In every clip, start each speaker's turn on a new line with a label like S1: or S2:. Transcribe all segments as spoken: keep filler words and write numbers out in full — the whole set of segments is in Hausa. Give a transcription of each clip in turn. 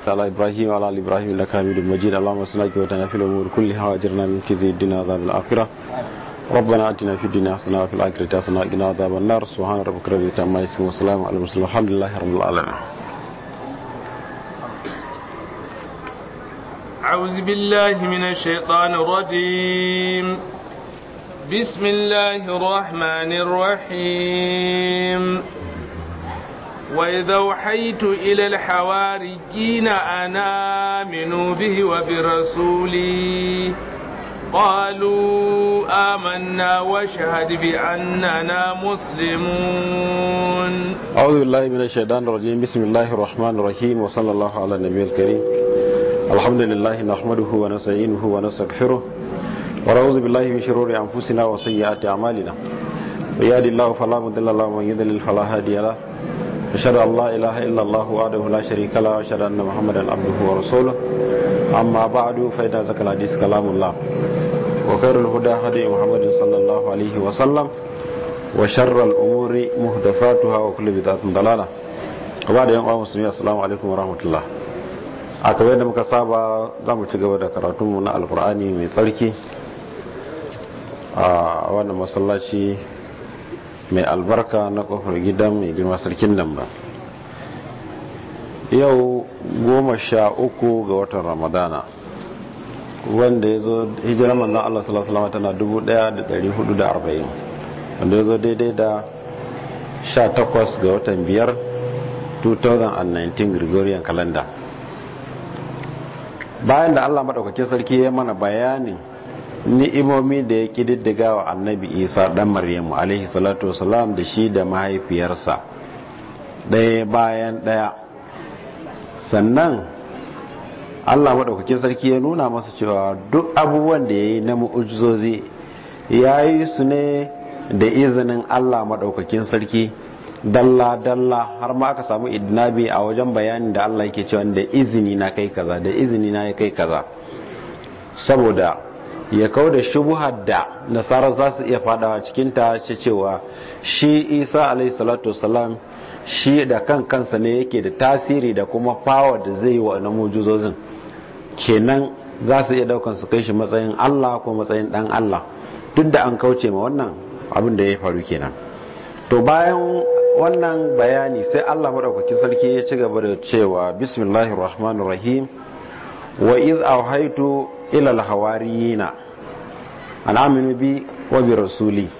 S1: على إبراهيم وعلى آل إبراهيم إنك حميد مجيد اللهم صل وسلم في الأمور كلها وأجرنا من خزي الدنيا وعذاب الآخرة ربنا آتنا في الدنيا حسنة وفي الآخرة حسنة وقنا عذاب النار سبحان ربك رب العزة عما يصفون وسلام على المرسلين والحمد لله رب العالمين.
S2: أعوذ بالله من الشيطان الرجيم بسم الله الرحمن الرحيم وإذا أوحيت إلى الحواريين أن آمنوا به وبرسولي قالوا آمنا واشهد بأننا مسلمون.
S1: أعوذ بالله من الشيطان الرجيم بسم الله الرحمن الرحيم وصلى الله على النبي الكريم. الحمد لله نحمده ونستعينه ونستغفره ونعوذ بالله من شرور أنفسنا وسيئات أعمالنا من يهد الله فلا مضل له ومن يضلل فلا هادي له أشهد أن لا إله إلا الله وحده لا شريك له وأشهد أن محمدا عبده ورسوله أما بعد فإن ذكر الحديث كلام الله وخير الهدى هدي محمد صلى الله عليه وسلم وشر الأمور محدثاتها وكل بدعة ضلالة وبعد يوم المسلمين السلام عليكم ورحمة الله. a kamar da muka saba za mu ci gaba da karatunmu na alkur'ani mai tsarki a wannan masallaci mai albarka na kofar gidan mai girma sarkin nan ba. Yau goma sha uku ga watan ramadana wanda ya zo hijirar manzan Allah sallallahu alaihi wasallam tana dubu daya da dari hudu da arba'in wanda ya zo daidai da sha takwas ga watan biyar dubu biyu da tara Gregorian calendar. Bayan da Allah madaukakin sarki ya mana bayanin ni'imomi da ya kididdiga wa annabi Isa dan Maryamu alaihi salatu wasalam da shi da mahaifiyarsa ɗaya bayan ɗaya, sannan Allah madaukakin sarki ya nuna masa cewa duk abubuwan da ya yi na mu'ujizozi ya yi su ne da izinin Allah madaukakin sarki dalla-dalla, har ma aka samu idnabi a wajen bayanin da Allah yake cewa da izini na kai kaza da izini na ya kai kaza, saboda ya kawo da shubuhar da nasara za su iya fadawa cikinta ce cewa shi Isa alaihi salatu wasalam shi da kan kansa ne yake da tasiri da kuma power da zai yi wa na mujizozin, kenan za su iya daukan su kai shi matsayin Allah ko matsayin dan Allah, duk da an kauce ma wannan abin da ya faru kenan. To bayan wannan bayani sai Allah madaukakin sarki ya ci gaba da cewa bismillahir rahmanir rahim wa iz awhaytu ila al-hawariyina an aminu bi wa bi rasuli.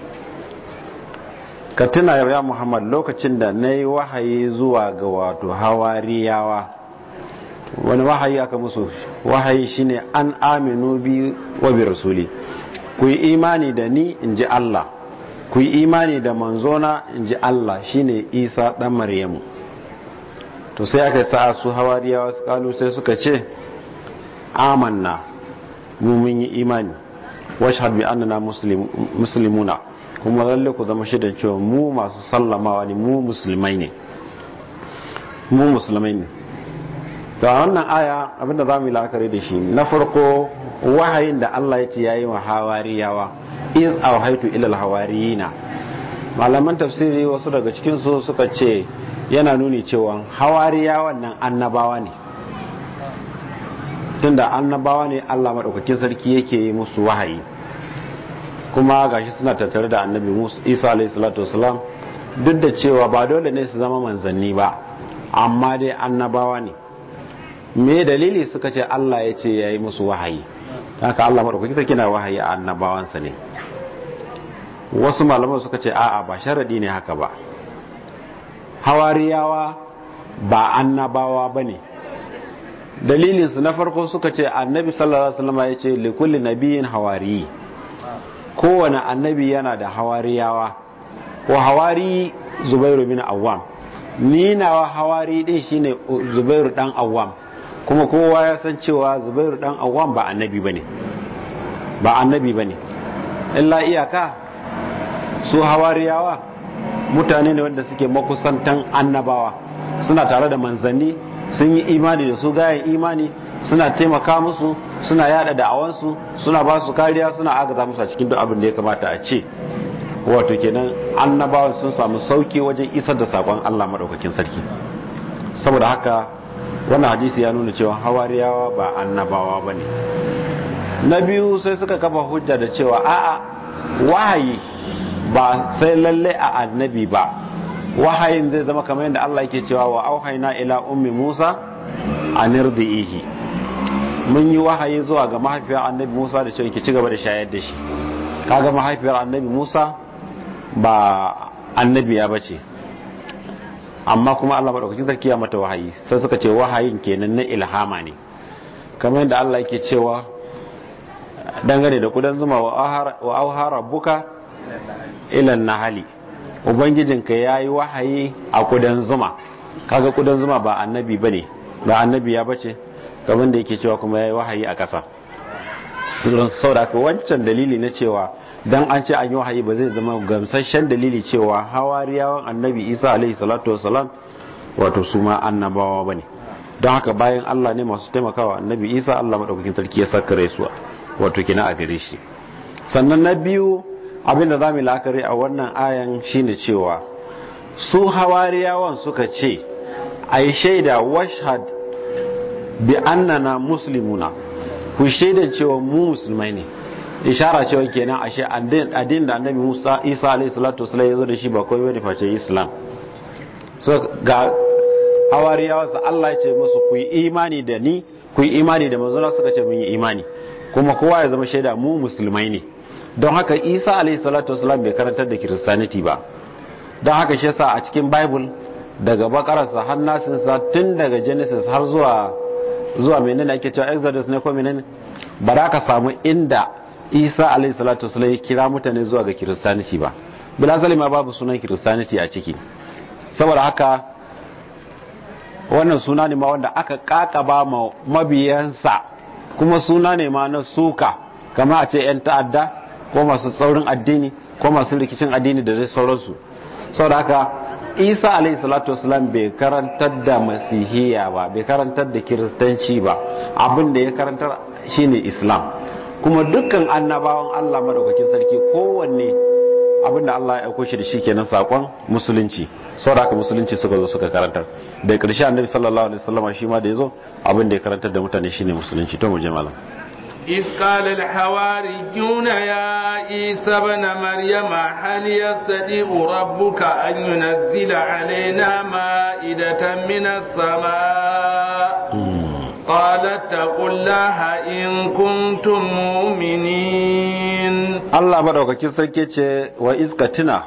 S1: Ka tuna ya Muhammad lokacin da nayi wahayi zuwa ga wato hawariyawa. Wani wahayi aka musu? Wahayi shine an aminu bi wa bi rasuli, ku yi imani da ni inji Allah, ku yi imani da manzona in ji Allah shine Isa dan Maryamu. To sai aka sa su hawariyawa su kalu sai suka ce amanna mu mun yi imani washhad bi annana muslimuna, kuma lalle ku zama shaidan cewa mu masu sallamawa ne, mu musulmai ne mu musulmai ne. Da wannan aya abinda zamu yi la'akari da shi, na farko wahayin da Allah ya ce yayi wa hawariyawa iz awhaytu ila alhawariyina, malaman tafsiri wasu daga cikin su suka ce yana nuni cewa hawariyawan nan annabawa ne, tunda annabawa ne Allah madaukakin sarki yake yi musu wahayi, kuma gashi suna tattare da annabi Musa Isa alayhi salatu wasalam, duk da cewa ba dole ne su zama manzanni ba amma dai annabawa ne. Me dalili suka ce Allah ya ce yayi musu wahayi, haka Allah madaukakin sarki na wahayi a annabawansa ne. Wasu malaman suka ce a'a ba sharadi ne haka ba, hawariyawa ba annabawa bane. Dalilin su na farko suka ce annabi sallallahu alaihi wasallam ya ce li kulli nabiyyin hawari, kowane annabi yana da hawariyawa. Ko hawari Zubairu bin Awwam, ni nawa hawari din shine Zubairu dan Awwam, kuma kowa ya san cewa Zubairu dan Awwam ba annabi bane ba annabi bane illa iyaka su hawariyawa mutane ne wanda suke makusantan annabawa, suna tare da manzanni, sun yi imani da su gayan imani, suna taimaka musu, suna yada da'awansu, suna ba su kariya, suna agaza musu a cikin duk abin da ya kamata a ce. Wato kenan annabawan sun samu sauki wajen isar da sakon Allah madaukakin sarki. Saboda haka wannan hadisi ya nuna cewa hawariyawa ba annabawa bane. Na biyu sai suka kafa hujja da cewa a'a wahayi ba sai lalle a annabi ba, wahayin zai zama kamar yadda Allah yake cewa wa auhayna ila ummi Musa an irdihi, mun yi wahayi zuwa ga mahaifiyar annabi Musa da cewa ki ci gaba da shayar da shi. Kaga mahaifiyar annabi Musa ba annabiya bace, amma kuma Allah madaukakin sarki ya mata wahayi, sai suka ce wahayin kenan na ilhama ne, kamar yadda Allah yake cewa dangane da kudan zuma wa auha rabbuka ila nahali, ubangijinka yayi wahayi a kudan zuma. Kaga kudan zuma ba annabi bane, ba annabi ya bace, kamar da yake cewa kuma yayi wahayi a ƙasa. don saboda ka wancan dalili na cewa dan an ce an yi wahayi ba zai zama gamsasshen dalili cewa hawariyawan annabi Isa alaihi salatu wasalam wato su ma annabawa bane. Don haka bayan Allah ne masu taimakawa annabi Isa, Allah madaukakin sarki ya sakare su wato kina a gare shi. Sannan na biyu abinda za mu la'akari a wannan ayan shine cewa su hawariyawan suka ce ai shaida washhad bi annana muslimuna, ku shaida cewa mu musulmai ne. Ishara cewa kenan ashe addinin da annabi Musa Isa alaihi salatu wasallam ya zo da shi ba kawai wani face Islam. So ga hawariyawa sa Allah ya ce musu ku yi imani da ni, ku yi imani da manzona, suka ce mun yi imani, kuma kowa ya zama shaida mu musulmai ne. Don haka Isa alaihi salatu wasallam bai karantar da Christianity ba. Don haka shi yasa a cikin Bible daga bakararsa har nasinsa tun daga Genesis har zuwa zuwa menene ake cewa Exodus ne ko menene, ba za ka samu inda Isa alaihi salatu wasallam ya kira mutane zuwa ga Christianity ba. Bila salima babu sunan Christianity a ciki. Saboda haka wannan suna ne ma wanda aka kakaba ma mabiyansa, kuma suna ne ma na suka, kama a ce 'yan ta'adda ko masu tsaurin addini ko masu rikicin addini da zai sauransu. Saboda haka Isa alaihi salatu wasalam bai karantar da masihiya ba, bai karantar da kiristanci ba, abin da ya karantar shine Islam. Kuma dukkan annabawan Allah madaukakin sarki kowanne abin da Allah ya aiko shi da shi kenan sakon musulunci. Saboda haka musulunci suka zo suka karantar. Da ƙarshe annabi sallallahu alaihi wasallam shi ma da yazo abin da ya karantar da mutane shine musulunci. To mu je malam.
S2: إذ قال الحواريون يا عيسى ابن مريم هل يستطيع ربك أن ينزل علينا مائدة من السماء قال اتقوا الله إن كنتم مؤمنين. الله مدوكاkin sarki ce wa iskatina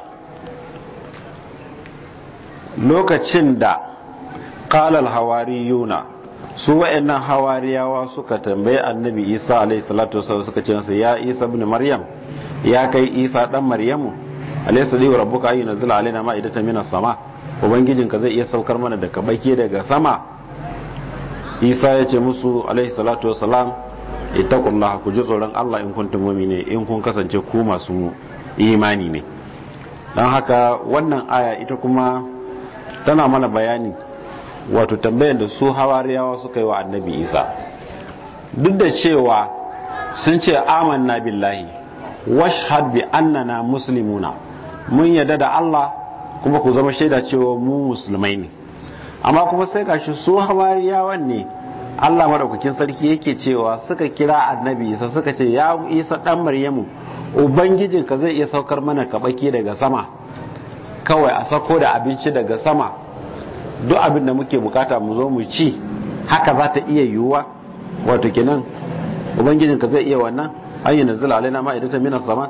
S2: lokacin da qala al-hawariyuna, su wa'annan hawariyawa suka tambaye annabi Isa alaihi salatu wasallam suka ce masa ya Isa ibn Maryam, ya kai Isa dan Maryamu, alaysa li rabbuka ay yunzila alaina ma'idatan minas sama, ubangijinka zai iya saukar mana da kabaki daga sama. Isa ya ce musu alaihi salatu wasallam ittaqullaha, ku ji tsoron Allah in kuntum mu'minin, in kun kasance ku masu imani ne. Dan haka wannan aya ita kuma tana mana bayani wato tambayar da su hawariyawa suka yi wa annabi Isa, duk da cewa sun ce amanna billahi washhad bi annana muslimuna, mun yarda da Allah kuma ku zama shaida cewa mu musulmai ne. Amma kuma sai gashi su hawariyawan ne Allah madaukakin sarki yake cewa suka kira annabi Isa suka ce ya Isa dan Maryamu, ubangijinka zai iya saukar mana kabaki daga sama, kawai a sako da abinci daga sama, duk abin da muke bukata mu zo mu ci, haka za ta iya yiwuwa? Wato kenan ubangijinka zai iya wannan, an yi nazila alaina ma'idatan minas sama.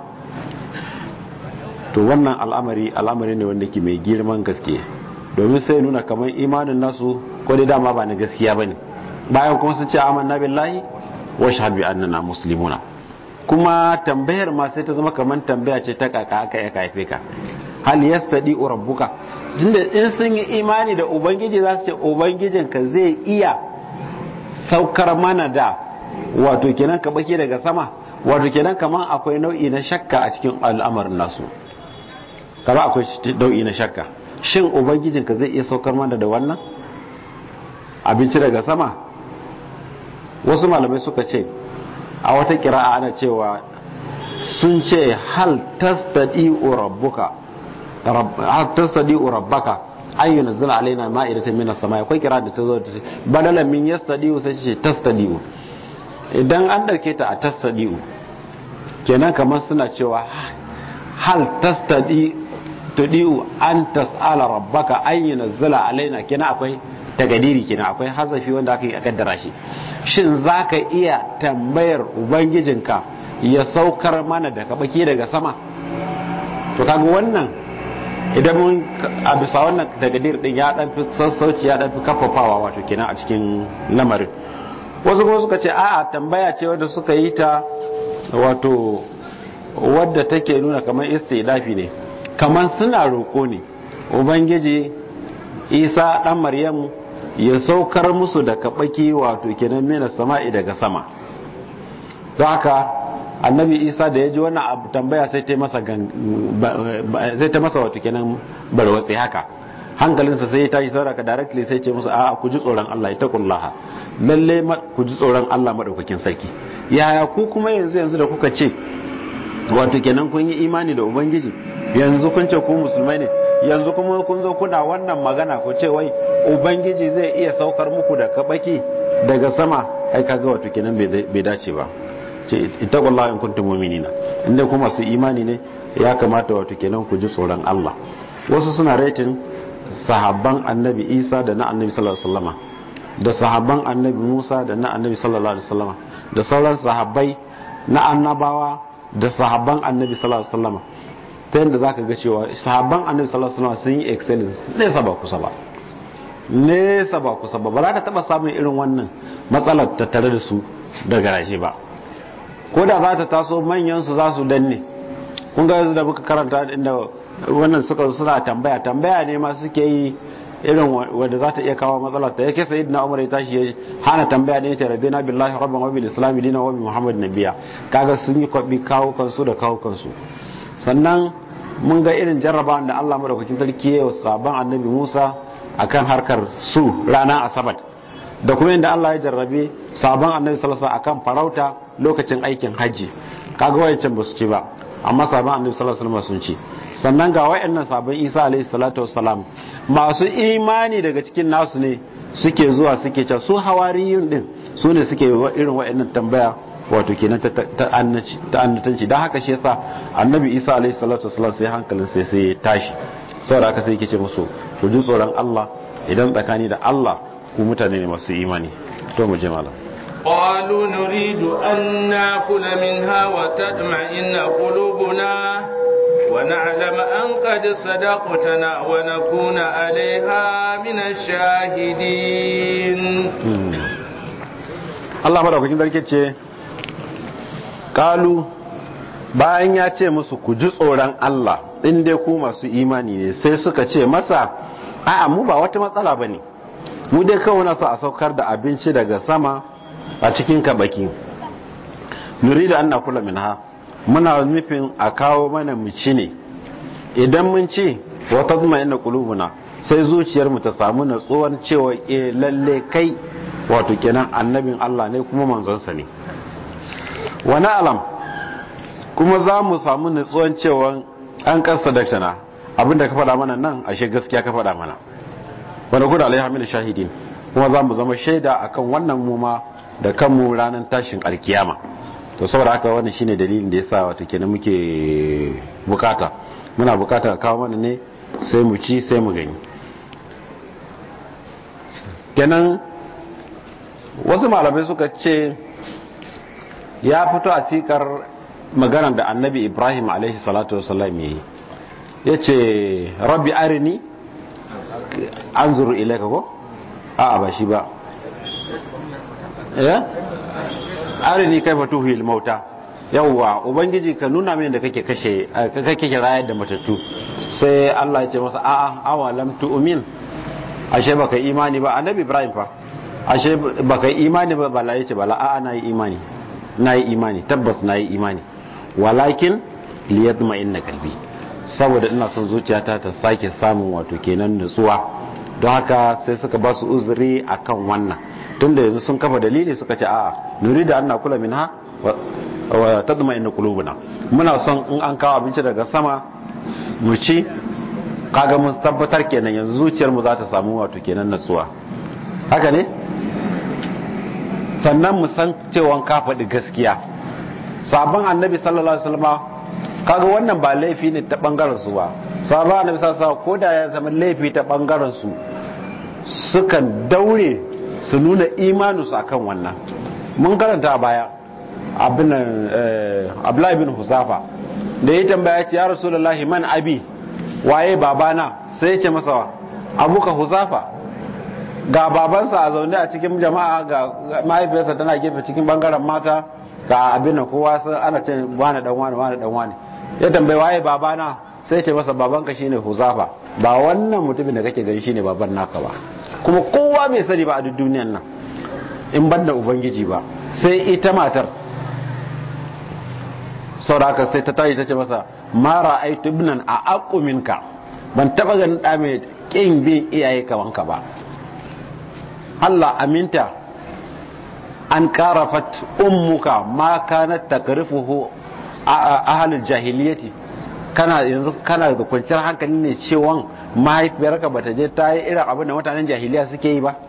S2: To wannan al'amari al'amari ne wanda ke mai girman gaske, domin sai nuna kamar imanin nasu ko dai dama ba na gaskiya bane, bayan kuma sun ce amanna billahi wa shahadu bi annana muslimuna. Kuma tambayar ma sai ta zama kamar tambaya ce ta kaka aka ya kaife ka, hal yastadi rabbuka, tunda in sun yi imani da ubangiji za su ce ubangijinka zai iya saukar mana da wato kenan ka bake daga sama. Wato kenan kaman akwai nau'i na shakka a cikin al'amarin nasu, kama akwai nau'i na shakka, shin ubangijinka zai iya saukar mana da wannan abinci daga sama? Wasu malamai suka ce a wata kira'a ana cewa sun ce hal tastadi'u rabbuka hal tastadi'u rabbaka, an yunzila alaina ma'idatan minas samai akwai kira da ta zo ta badalan min yastadiu sai ce tastadiu idan an dauke ta a tastadiu kenan kamar suna cewa hal tastadi tudiu an tas'ala rabbaka an yunzila alaina kenan akwai tagadiri kenan akwai hazafi wanda aka yi kaddara shi shin zaka iya tambayar ubangijinka ya saukar mana da kabaki daga sama to kaga wannan idan mun a bisa wannan tagadir din ya dan fi sassauci ya dan fi kafafawa wato kenan a cikin lamarin wasu kuma suka ce a'a tambaya ce wanda suka yi ta wato wadda take nuna kamar istidafi ne kamar suna roko ne ubangiji Isa dan Maryamu ya saukar musu da kabaki wato kenan mena sama'i daga sama don haka annabi Isa da ya ji wannan abu tambaya sai ta masa sai ta masa wato kenan barwatsi haka hankalinsa sai ya tashi sauraka directly sai ce musu a'a ku ji tsoron Allah ya taqullaha lalle ku ji tsoron Allah madaukakin sarki yaya ku kuma yanzu yanzu da kuka ce wato kenan kun yi imani da ubangiji yanzu kun ce ku musulmai ne yanzu kuma kun zo kuna wannan magana ku ce wai ubangiji zai iya saukar muku da kabaki daga sama ai kaga wato kenan bai dace ba ce ittaqullaha in kuntum mu'minina inda kuma su imani ne ya kamata wato kenan ku ji tsoron Allah wasu suna rating sahabban annabi Isa da na annabi sallallahu alaihi wasallama da sahabban annabi Musa da na annabi sallallahu alaihi wasallama da sauran sahabbai na annabawa da sahabban annabi sallallahu alaihi wasallama ta yadda zaka ga cewa sahabban annabi sallallahu alaihi wasallama sun yi excellence nesa ba kusa ba nesa ba kusa ba ba za ka taba samun irin wannan matsalar tattare da su daga rashe ba ko da za ta taso manyan su za su danne kun ga da muka karanta inda wannan suka suna tambaya tambaya ne ma suke yi irin wanda za ta iya kawo matsalar ta yake sayyidina Umar ya tashi ya hana tambaya ne yace rabbina billahi rabban wa bil islam dinan wa bi muhammad nabiyya kaga sun yi kwabi kawo kansu da kawo kansu sannan mun ga irin jarrabawan da Allah madaukakin sarki ya yi sabon annabi Musa akan harkar su ranar asabat da kuma yadda Allah ya jarrabe sabon annabi sallallahu alaihi wasallam akan farauta lokacin aikin haji kaga wayancan ba su ci ba amma sabon annabi sallallahu alaihi wasallam sun ci sannan ga wayannan sabon Isa alaihi salatu wassalam masu imani daga cikin nasu ne suke zuwa suke cewa su hawariyun din su ne suke irin wayannan tambaya wato kenan ta annatanci don haka shi yasa annabi Isa alaihi salatu wassalam sai hankalin sai sai tashi saboda haka sai yake ce musu ku ji tsoron Allah idan tsakani da Allah ku mutane ne masu imani to mu je malam
S3: qalu nuridu an nakula minha wa tatma'inna qulubuna wa na'lam an qad sadaqtana wa nakuna 'alayha min ash-shahidin
S2: Allah madaukakin sarki ce qalu bayan ya ce musu ku ji tsoron Allah in dai ku masu imani ne sai suka ce masa a'a mu ba wata matsala bane mu dai kawai na sa a saukar da abinci daga sama a cikin kabaki nuridu an nakula minha muna nufin a kawo mana mu ci ne idan mun ci wa tadma'inna qulubuna sai zuciyar mu ta samu natsuwar cewa eh lalle kai wato kenan annabin Allah ne kuma manzon sa ne wa na'lam kuma za mu samu natsuwar cewa an kasa daktana abinda ka faɗa mana nan ashe gaskiya ka faɗa mana wanda kuda alaiha min shahidin kuma za mu zama shaida akan wannan muma da kanmu ranar tashin alkiyama to saboda haka wannan shine dalilin da yasa wato kenan muke bukata muna bukata ka kawo mana ne sai mu ci sai mu gani kenan wasu malamai suka ce ya fito a sikar maganar da annabi Ibrahim alaihi salatu wasallam yayi yace rabbi arini anzuru ilayka ko a'a ba shi ba eh arini kaifa tuhil mauta yawwa ubangiji ka nuna min da kake kashe kake rayar da matattu sai Allah ya ce masa a'a awalam tu'min ashe baka imani ba annabi Ibrahim fa ashe baka imani ba bala yace bala a'a nayi imani nayi imani tabbas nayi imani walakin liyatma'inna qalbi saboda ina son zuciyata ta sake samun wato kenan nutsuwa don haka sai suka ba su uzuri akan wannan tunda yanzu sun kafa dalili suka ce a'a nuridu an nakula minha wa tadma'inna qulubuna muna son in an kawo abinci daga sama mu ci kaga mun tabbatar kenan yanzu zuciyar mu za ta samu wato kenan natsuwa haka ne sannan mu san cewa ka faɗi gaskiya sabon annabi sallallahu alaihi wasallam kaga wannan ba laifi ne ta bangaren su ba sabon annabi sallallahu alaihi wasallam koda ya zama laifi ta bangaren su sukan daure su nuna imaninsu akan wannan mun karanta a baya abin Abdullahi bin Huzafa da ya tambaya ce ya Rasulullahi man abi waye babana sai ya ce masa abuka Huzafa ga babansa a zaune a cikin jama'a ga mahaifiyarsa tana gefe cikin bangaren mata ga abin nan kowa sai ana ce wani dan wani wani dan wani ya tambaye waye babana sai ya ce masa babanka shine Huzafa ba wannan mutumin da kake gani shine baban naka ba kuma kowa bai sani ba a duk duniyar nan in banda ubangiji ba sai ita matar sauraka sai ta tashi ta ce masa mara aitu ibnan a aquminka ban taba ganin da mai kin bin iyaye kawanka ba Allah aminta an karafat ummuka ma kanat takrifuhu ahlul jahiliyyati kana yanzu kana da kwanciyar hankali ne cewa mahaifiyarka bata je ta yi irin abin da mutanen jahiliya suke yi ba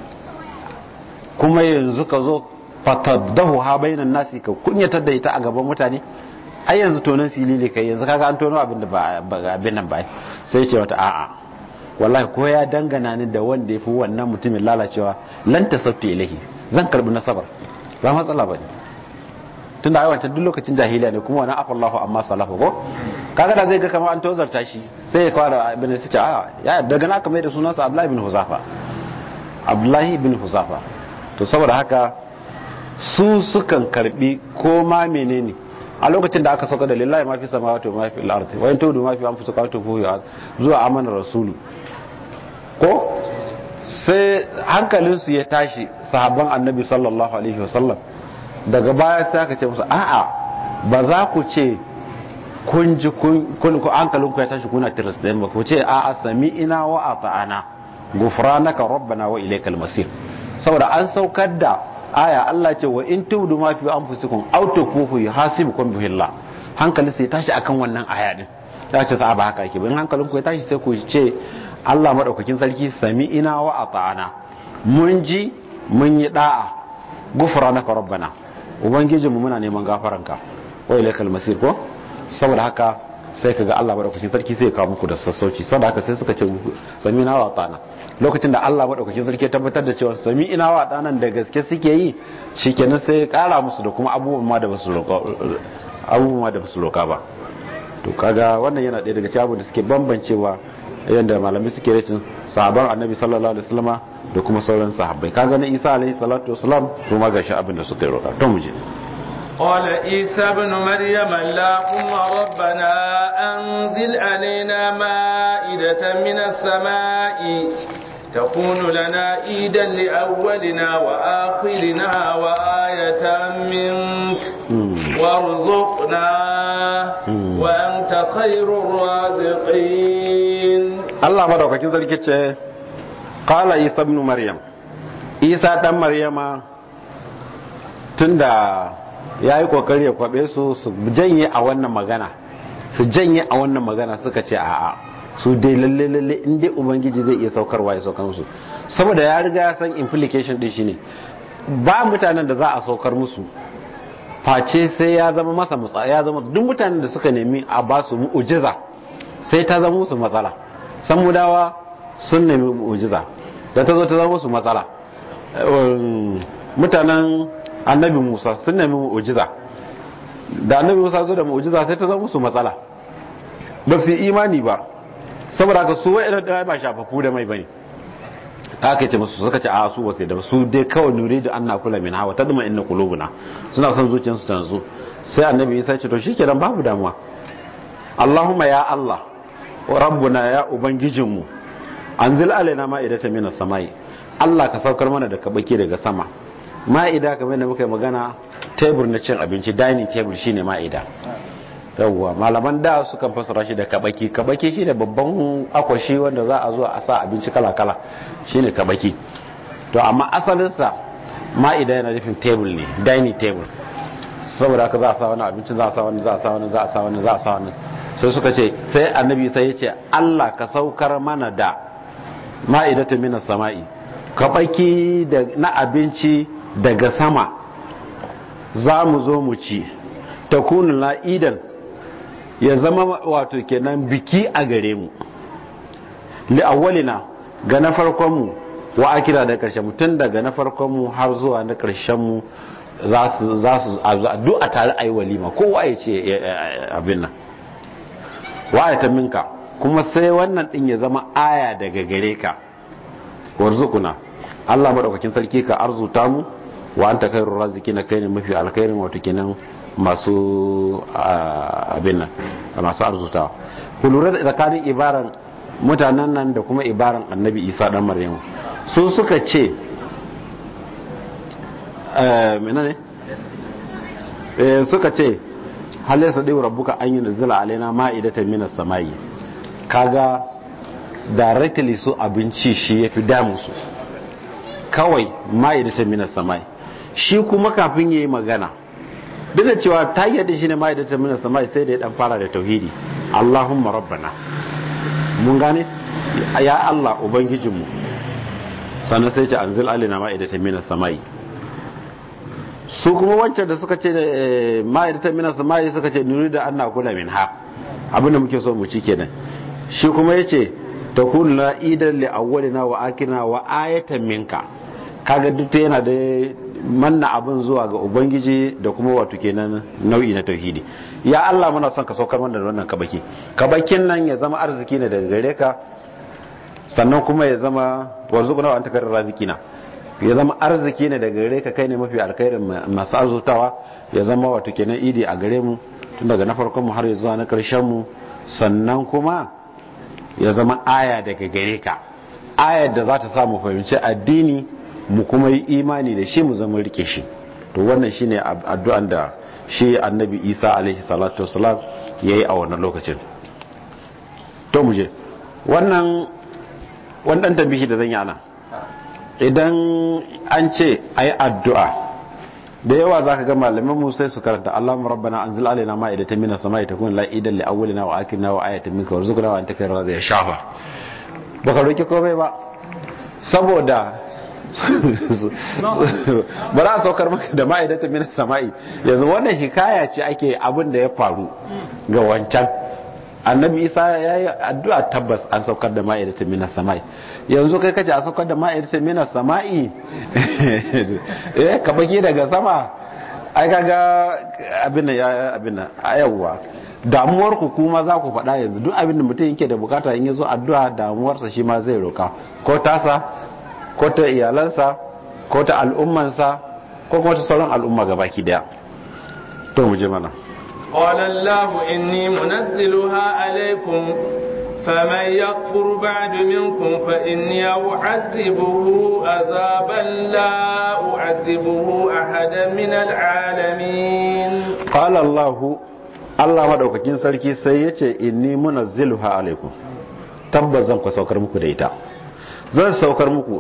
S2: kuma yanzu ka zo fataddahu ha bainan nasi ka kunyatar da ita a gaban mutane ai yanzu tonon silili kai yanzu kaga an tono abin da ba abin nan ba sai ce wata a'a wallahi ko ya dangana ni da wanda yafi wannan mutumin lalacewa lan tasaffi ilahi zan karbi nasabar ba matsala bane tunda ai wancan duk lokacin jahiliya ne kuma wannan afallahu amma salafu ko kaga da zai ga kamar an tozarta shi sai ya fara abin da suke a ya daga na kamar da sunansa Abdullahi bin Huzafa Abdullahi bin Huzafa to saboda haka su sukan karbi ko ma menene a lokacin da aka sauka da lillahi ma fi samawati wa ma fi al-ardi wa in tudu ma fi anfusikum aw tukhfuhu zuwa amana rasulu ko sai hankalin su ya tashi sahabban annabi sallallahu alaihi wasallam daga baya sai aka ce musu a'a ba za ku ce kun ji kun ku hankalin ku ya tashi kuna tiras da ba ku ce a'a sami'ina wa ata'ana ghufranaka rabbana wa ilaykal masir saboda an saukar da aya Allah ce wa in tudu ma fi anfusikum aw tukhfuhu yuhasibukum bihi Allah hankali sai tashi akan wannan aya din ta ce sa ba haka yake bin hankalin ku ya tashi sai ku ce Allah madaukakin sarki sami'ina wa ata'ana mun ji mun yi da'a ghufranaka rabbana ubangijinmu muna neman gafaranka wa ilaykal masir ko saboda haka sai kaga Allah madaukakin sarki sai ya kawo muku da sassauci saboda haka sai suka ce sami'ina wa ata'ana lokacin da Allah madaukakin sarki ya tabbatar da cewa sami'ina wa ata'ana da gaske suke yi shikenan sai ya kara musu da kuma abubuwan ma da basu roka abubuwan ma da basu roka ba to kaga wannan yana ɗaya daga cikin abubuwan da suke bambancewa yanda malamai suke ratin sahabban annabi sallallahu alaihi wasallama da kuma sauran sahabbai kaga na Isa alaihi salatu wasalam to ma gashi abin da suka yi roka to muje
S3: قال عيسى ابن مريم اللهم ربنا أنزل علينا مائدة من السماء تكون لنا عيدا لأولنا وآخرنا وآية منك وارزقنا وأنت خير الرازقين
S2: الله مدوكا كذا لكي قال عيسى ابن مريم عيسى ابن مريم تندى ya yi kokari ya kwabe su su janye a wannan magana su janye a wannan magana suka ce a'a su dai lalle lalle in dai ubangiji zai iya saukarwa ya saukar musu saboda ya riga ya san implication din shine ba mutanen da za a saukar musu face sai ya zama masa mutsa ya zama duk mutanen da suka nemi a ba su mu'jiza sai ta zama musu matsala samudawa sun nemi mu'jiza da ta zo ta zama musu matsala mutanen annabi Musa sun nemi mu'jiza da annabi Musa zo da mu'jiza sai ta zama musu matsala ba su yi imani ba saboda ka su wa'ina da ba shafafu da mai bane haka ce musu suka ce a su wasu da su dai kawai nuri da an na kula min hawa ta dama inna qulubuna suna son zuciyarsu ta nutsu sai annabi Isa ce to shikenan babu damuwa Allahumma ya Allah wa rabbuna ya ubangijinmu anzil alaina ma'idatan minas samai Allah ka saukar mana da kabake daga sama ma'ida kamar da muka yi magana tebur na cin abinci dining table shine ma'ida yawwa malaman da sukan fasara shi da kabaki kabaki shine babban akwashi wanda za a zo a sa abinci kala kala shine kabaki to amma asalin sa ma'ida yana nufin table ne dining table saboda haka za a sa wani abinci za a sa wani za a sa wani za a sa wani za a sa wani sai suka ce sai annabi sai ya ce Allah ka saukar mana da ma'idatu minas sama'i ka baki da na abinci daga sama za mu zo mu ci takunu la'idan ya zama wato kenan biki a gare mu li awwalina ga na farkon mu wa akira da karshen mu tun daga na farkon mu har zuwa na karshen mu za su za su duk a tare ayi walima kowa ya ce abin nan wa ayatan minka kuma sai wannan din ya zama aya daga gare ka warzuquna Allah madaukakin sarki ka arzuta mu wa anta khairur raziqina kai ne mafi alkhairin wato kenan masu abin nan masu arzuta ku lura da tsakanin ibaran mutanen nan da kuma ibaran annabi Isa dan Maryamu su suka ce eh menene eh suka ce halaysa dai rabbuka an yunzila alaina ma'idatan minas samai kaga directly su abinci shi yafi damu su kawai ma'idatan minas samai shi kuma kafin yayi magana duk da cewa ta yadda shi ne ma'idatan minas samai sai da ya dan fara da tauhidi Allahumma rabbana mun gane ya Allah ubangijinmu sannan sai ce anzil alina ma'idatan minas samai su kuma wancan da suka ce ma'idatan minas samai suka ce nuri da anna kula min ha abinda muke so mu ci kenan shi kuma yace takun la idan li awwalina wa akina wa ayatan minka kaga duk yana da manna abin zuwa ga ubangiji da kuma wato kenan nau'i na tauhidi ya Allah muna son ka saukar mana da wannan kabaki kabakin nan ya zama arziki ne daga gare ka sannan kuma ya zama warzuquna wa anta khairur razikina ya zama arziki ne daga gare ka kai ne mafi alkhairin masu arzutawa ya zama wato kenan idi a gare mu tun daga na farkon mu har zuwa na karshen mu sannan kuma ya zama aya daga gare ka ayar da za ta sa mu fahimci addini mu kuma yi imani da shi mu zama rike shi to wannan shine addu'an da shi annabi Isa alaihi salatu wassalam yayi a wannan lokacin to mu je wannan wannan tambihi da zan yi ana idan an ce ayi addu'a da yawa zaka ga malaman mu sai su karanta Allahumma rabbana anzil alaina ma'idatan minas samai takun la'idan li awwalina wa akhirina wa ayatan minka warzuqna wa anta khairur raziqin shafa baka roki komai ba saboda ba za a saukar maka da ma'aidatan minas sama'i yanzu wannan hikaya ce ake abin da ya faru ga wancan annabi Isa ya yi addu'a tabbas an saukar da ma'aidatan minas sama'i yanzu kai kace a saukar da ma'aidatan minas sama'i eh ka baki daga sama ai kaga abin nan ya abin nan ayawa damuwar ku kuma za ku faɗa yanzu duk abin da mutum yake da bukata in yazo addu'a damuwarsa shi ma zai roka ko tasa ko ta iyalansa ko ta al'ummansa ko kuma ta sauran al'umma gabaki daya to mu je mana
S3: qala allah inni munazziluha alaykum faman yakfur ba'du minkum fa inni u'adhibuhu azaban la u'adhibuhu ahadan min al'alamin
S2: qala allah Allah madaukakin sarki sai yace inni munazziluha alaykum tabbas zan ku saukar muku da ita zan saukar muku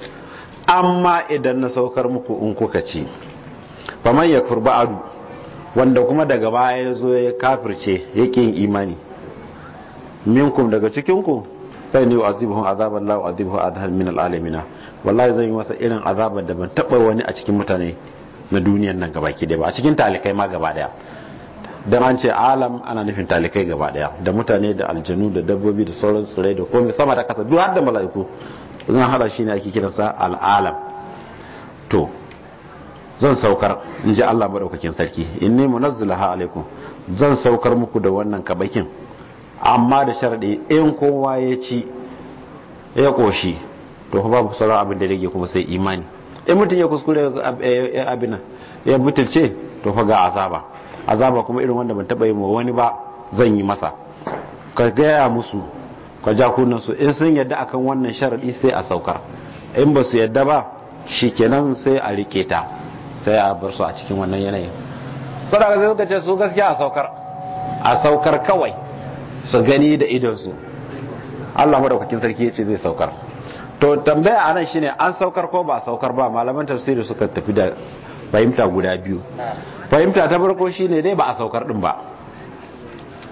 S2: amma idan na saukar muku in kuka ci faman yakfur ba'du wanda kuma daga baya yazo ya kafirce yake yin imani minkum daga cikin ku sai ne azibuhum azaban la azibuhu adhal min alalamin wallahi zan yi masa irin azaban da ban taba wani a cikin mutane na duniyar nan gabaki daya ba a cikin talikai ma gaba daya dan an ce alam ana nufin talikai gaba daya da mutane da aljanu da dabbobi da sauran tsirrai da komai sama da kasa duk har da mala'iku zan hada shi ne ake kiransa al'alam to zan saukar in ji Allah madaukakin sarki inni munazzilaha alaikum zan saukar muku da wannan kabakin amma da sharadi in kowa ya ci ya koshi to fa babu sauran abin da rage kuma sai imani in mutum ya kuskure abin ya butulce to fa ga azaba azaba kuma irin wanda ban taba yi wa wani ba zan yi masa ka gaya musu ka ja kunansu in sun yadda akan wannan sharadi sai a saukar in ba su yadda ba shikenan sai a rike ta sai a bar su a cikin wannan yanayin sadaka sai suka ce su gaskiya a saukar a saukar kawai su gani da idonsu Allah madaukakin sarki yace zai saukar to tambaya anan shine an saukar ko ba saukar ba malaman tafsiri suka tafi da fahimta guda biyu fahimta ta farko shine dai ba a saukar din ba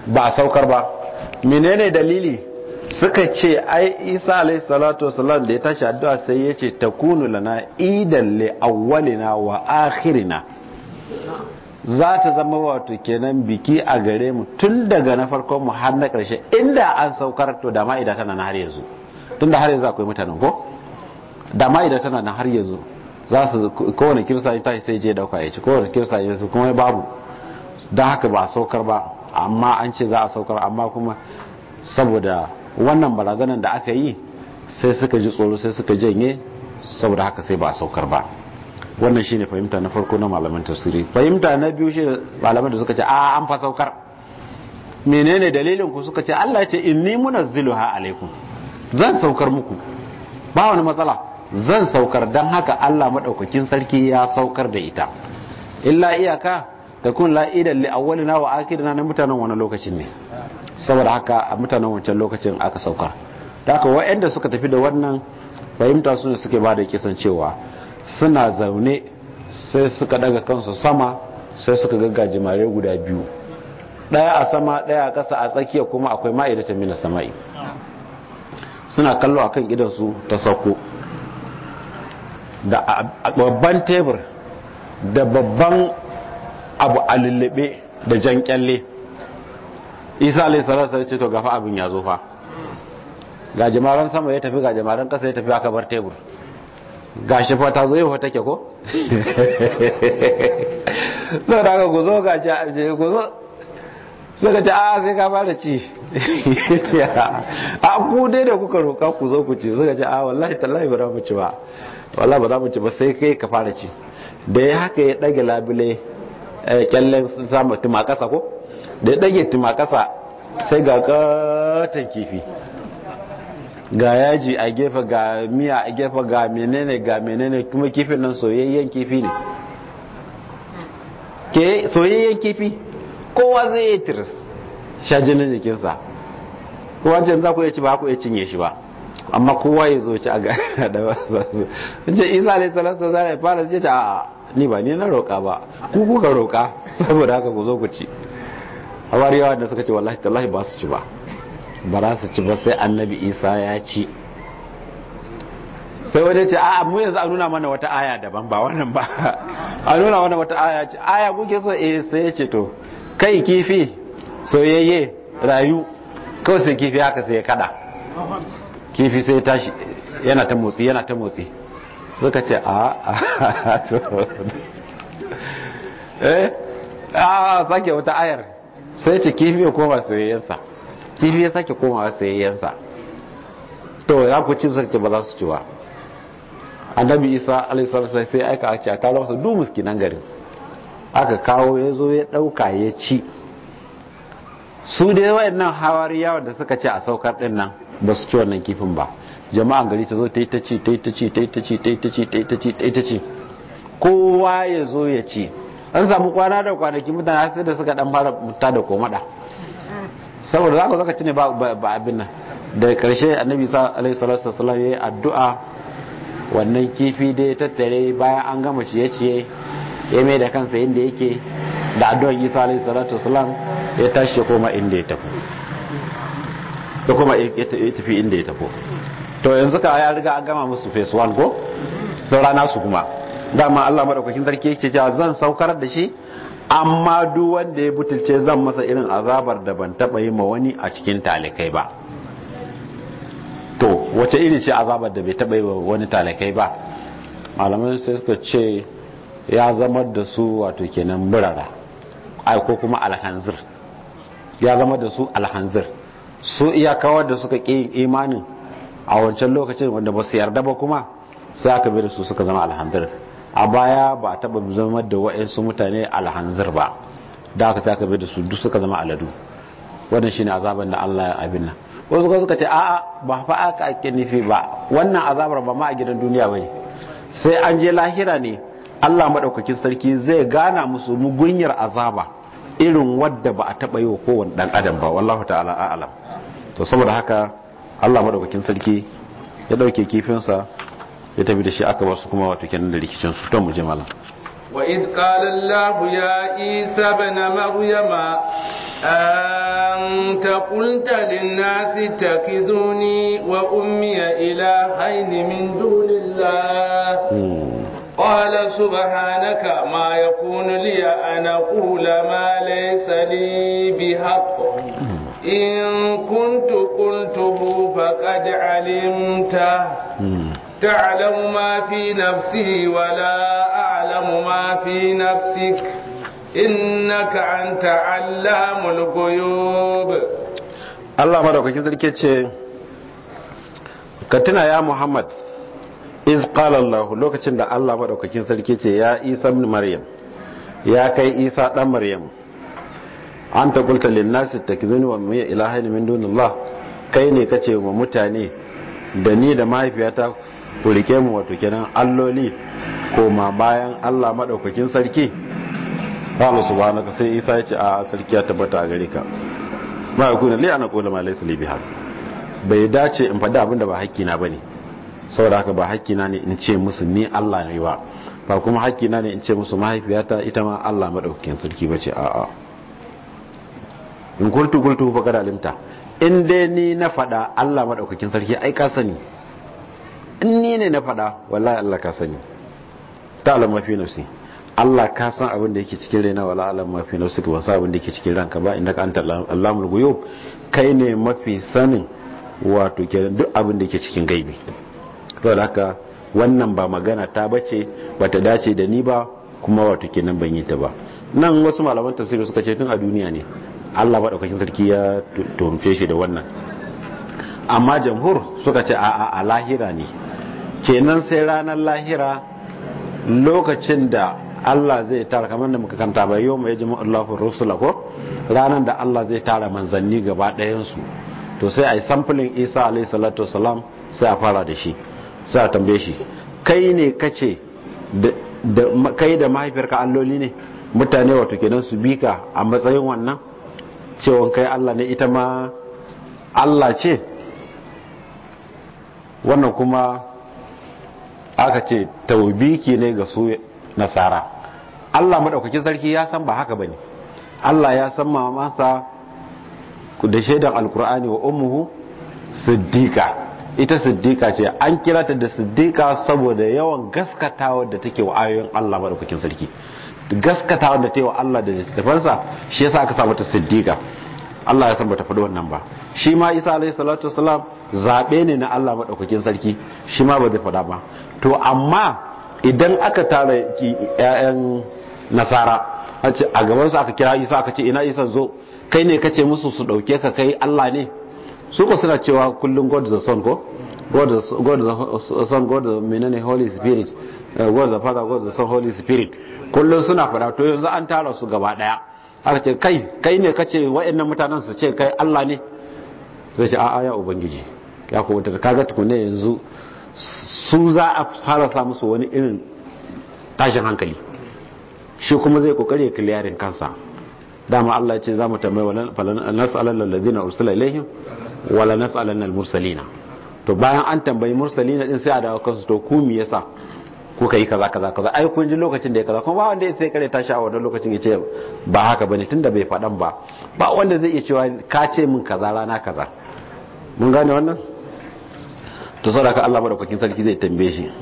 S2: ba a saukar ba. Menene dalili? Suka ce ai Isa alayhi salatu wasallam da ya tashi addu'a sai ya ce takunu lana idan li awwalina wa akhirina, za ta zama wato kenan biki a gare mu tun daga na farkon mu har na karshe. Inda an saukar to da ma'ida tana na har yanzu, tunda har yanzu akwai mutanen ko da ma'ida tana na har yanzu, za su kowane kirsa ya tashi sai je dauka ya ci, kowane kirsa ya su kuma babu. Don haka ba a saukar ba, amma an ce za a saukar, amma kuma saboda wannan barazanar da aka yi sai suka ji tsoro sai suka janye, saboda haka sai ba a saukar ba. Wannan shine fahimta na farko na malaman tafsiri. Fahimta na biyu shi malaman da suka ce a an fa saukar. Menene dalilin ku? Suka ce Allah ya ce inni munazziluha alaikum, zan saukar muku ba wani matsala, zan saukar. Dan haka Allah madaukakin sarki ya saukar da ita. Illa iyaka takun la idan li awwalina wa akhirina na mutanen wani lokacin ne, saboda haka a mutanen wancan lokacin aka saukar. Da haka waɗanda suka tafi da wannan fahimta su ne suke ba da kisan cewa suna zaune sai suka daga kansu sama, sai suka ga jimare guda biyu, daya a sama daya a ƙasa, a tsakiya kuma akwai ma'idatan minas sama'i. Suna kallo akan gidansu ta sauko da babban tebur da babban abu a lullube da jan kyalle. Isa alayhi salatu wasallam ce to gafa abin ya zo fa, ga jimaren sama ya tafi, ga jimaren ƙasa ya tafi, aka bar tebur. Gashi fa ta zo yau take ko so da ku zo ga ji ku zo suka ce a sai ka fara ci a ku dai da kuka roka ku zo ku ci. Suka ce a wallahi tallahi ba za mu ci ba, wallahi ba za mu ci ba, sai kai ka fara ci. Da ya haka ya dage labule kyallen sama tuma kasa ko, da ya dage tuma kasa sai ga katon kifi, ga yaji a gefe, ga miya a gefe, ga menene ga menene, kuma kifin nan soyayyen kifi ne. Ke soyayyen kifi kowa zai yi tiris shajinin jikinsa, kowa can za ku iya ci ba ku iya cinye shi ba, amma kowa ya zo ci a ga da wasu su ce Isa alayhi salatu za ya fara ce a ni ba ni na roƙa ba, ku kuka roƙa, saboda haka ku zo ku ci. Hawariyawa da suka ce wallahi tallahi ba su ci ba, ba za su ci ba sai annabi Isa ya ci. Sai wani ce a'a mu yanzu a nuna mana wata aya daban ba wannan ba, a nuna mana wata aya ce aya kuke so, eh sai ya ce to kai kifi soyayye rayu, kawai sai kifi haka sai ya kada, kifi sai ya tashi yana ta motsi yana ta motsi. Suka ce a a to eh a sake wata ayar, sai ce kifi ya koma soyayyensa, kifi ya sake komawa soyayyensa. To ya ku ci suka ce ba za su ci ba. Annabi Isa alayhi salatu sai aika a ce a kawo masa duk miskinan garin, aka kawo ya zo ya dauka ya ci. Su dai wayannan hawariyawa da suka ce a saukar din nan ba su ci wannan kifin ba. Jama'an gari ta zo ta yi ta ci ta yi ta ci ta yi ta ci ta yi ta ci ta yi ta ci ta yi ta ci, kowa ya zo ya ci. An samu kwana da kwanaki mutane sai da suka dan fara mutta da komada, saboda za ka zaka ci ne ba abin nan. Da karshe annabi Isa alayhi salatu wasallam ya yi addu'a, wannan kifi da ya tattare bayan an gama ciye-ciye ya mai da kansa inda yake, da addu'ar Isa alayhi salatu wasallam ya tashi ya koma inda ya tafi, ya koma ya tafi inda ya tafi. To yanzu ka ya riga an gama musu phase one ko saura nasu kuma. Dama Allah madaukakin sarki yake cewa zan saukar da shi, amma duk wanda ya butulce zan masa irin azabar da ban taba yi ma wani a cikin talikai ba. To wace iri ce azabar da bai taba yi wa wani talikai ba? Malamai sai suka ce ya zama da su wato kenan burara, ai ko kuma alhanzir, ya zama da su alhanzir. Su iyakawar da suka ƙi imanin a wancan lokacin wanda ba su yarda ba kuma sai aka bai da su suka zama alhanzir. A baya ba a taba zama da wa'ansu mutane alhanzir ba, da aka sai aka bai da su duk suka zama aladu. Wannan shine azaban da Allah ya abin nan. Wasu kuma suka ce a'a ba fa aka ake nufi ba, wannan azabar ba ma a gidan duniya bane, sai an je lahira ne Allah madaukakin sarki zai gana musu mugunyar azaba irin wadda ba a taba yi wa kowane dan adam ba. Wallahu ta'ala a'lam. To saboda haka Allah madaukakin sarki ya dauke kifinsa ya tafi da shi, aka basu kuma wato kenan da rikicin su. To mu je malam.
S3: wa id qala Allah ya Isa ibn Maryama أنت قلت للناس اتخذوني وأمي إلهين من دون الله قال سبحانك ما يكون لي أن أقول ما ليس لي بحق إن كنت قلته فقد علمته تعلم ما في نفسي ولا أعلم ما في نفسك إنك أنت علام الغيوب.
S2: الله مدوكاkin sarki ce ka tuna ya Muhammad iz qala Allah lokacin da Allah madaukakin sarki ce ya Isa ibn Maryam ya kai Isa dan Maryam anta qulta lin nasi takizuni wa ma ilaha min dunillah kai ne kace wa mutane da ni da mahaifiyata ku rike mu wato kenan alloli ko ma bayan Allah madaukakin sarki Allah subhanaka sai Isa ya ce a sarki ya tabbata a gare ka ma yakuna li ana qula ma laysa li bihaq bai dace in faɗi abin da ba hakkina bane saboda haka ba hakkina ne in ce musu ni Allah ne ba ba kuma hakkina ne in ce musu mahaifiyata ita ma Allah madaukakin sarki bace a a in kultu kultu fa kada alimta in dai ni na faɗa Allah madaukakin sarki ai ka sani in ni ne na faɗa wallahi Allah ka sani ta'lam ma fi nafsi Allah ka san abin da yake cikin raina wala alam ma fi nafsi ba san abin da yake cikin ranka ba innaka anta allamul ghuyub kai ne mafi sanin wato kenan duk abin da yake cikin gaibi saboda haka wannan ba magana ta bace bata dace da ni ba kuma wato kenan ban yi ta ba nan wasu malaman tafsiri suka ce tun a duniya ne Allah madaukakin sarki ya tumce shi da wannan amma jamhur suka ce a a lahira ne kenan sai ranar lahira lokacin da Allah zai tara kamar da muka kanta ba yau mai jama'a Allahu rusula ko ranar da Allah zai tara manzanni gaba ɗayan su to sai a yi samfulin Isa alayhi salatu wasalam sai a fara da shi sai a tambaye shi kai ne kace da kai da mahaifiyarka alloli ne mutane wato kenan su bika a matsayin wannan cewa kai Allah ne ita ma Allah ce wannan kuma aka ce taubiki ne ga su nasara Allah madaukakin sarki ya san ba haka bane Allah ya san mamansa da shaidan alkur'ani wa ummuhu siddiqa ita siddiqa ce an kira ta da siddiqa saboda yawan gaskatawa da take wa ayoyin Allah madaukakin sarki gaskatawa da take wa Allah da littafansa shi yasa aka samu ta siddiqa Allah ya san bata faɗi wannan ba shi ma Isa alayhi salatu wasalam zabe ne na Allah madaukakin sarki shi ma ba zai faɗa ba to amma idan aka tara ƴaƴan nasara a gaban su aka kira Isa aka ce ina Isa zo kai ne kace musu su dauke ka kai Allah ne su ko suna cewa kullum God the Son ko God the God the Son God the menene Holy Spirit God the Father God the Son Holy Spirit kullum suna fada to yanzu an tara su gaba daya aka ce kai kai ne kace wayannan mutanen su ce kai Allah ne zai ce a'a ya ubangiji ya ko wata kaga tukune yanzu su za a fara sa musu wani irin tashin hankali shi kuma zai kokari ya clearing kansa dama Allah ya ce za mu tambaye wala nas'alanna alladhina ursila ilaihim wala nas'alanna almursalina to bayan an tambayi mursalina din sai a dawo kansu to ku me yasa kuka yi kaza kaza kaza ai kun ji lokacin da ya kaza kuma ba wanda sai kare tashi a wannan lokacin ya ce ba haka bane tunda bai fadan ba ba wanda zai iya cewa ka ce min kaza rana kaza mun gane wannan to saboda Allah madaukakin sarki zai tambaye shi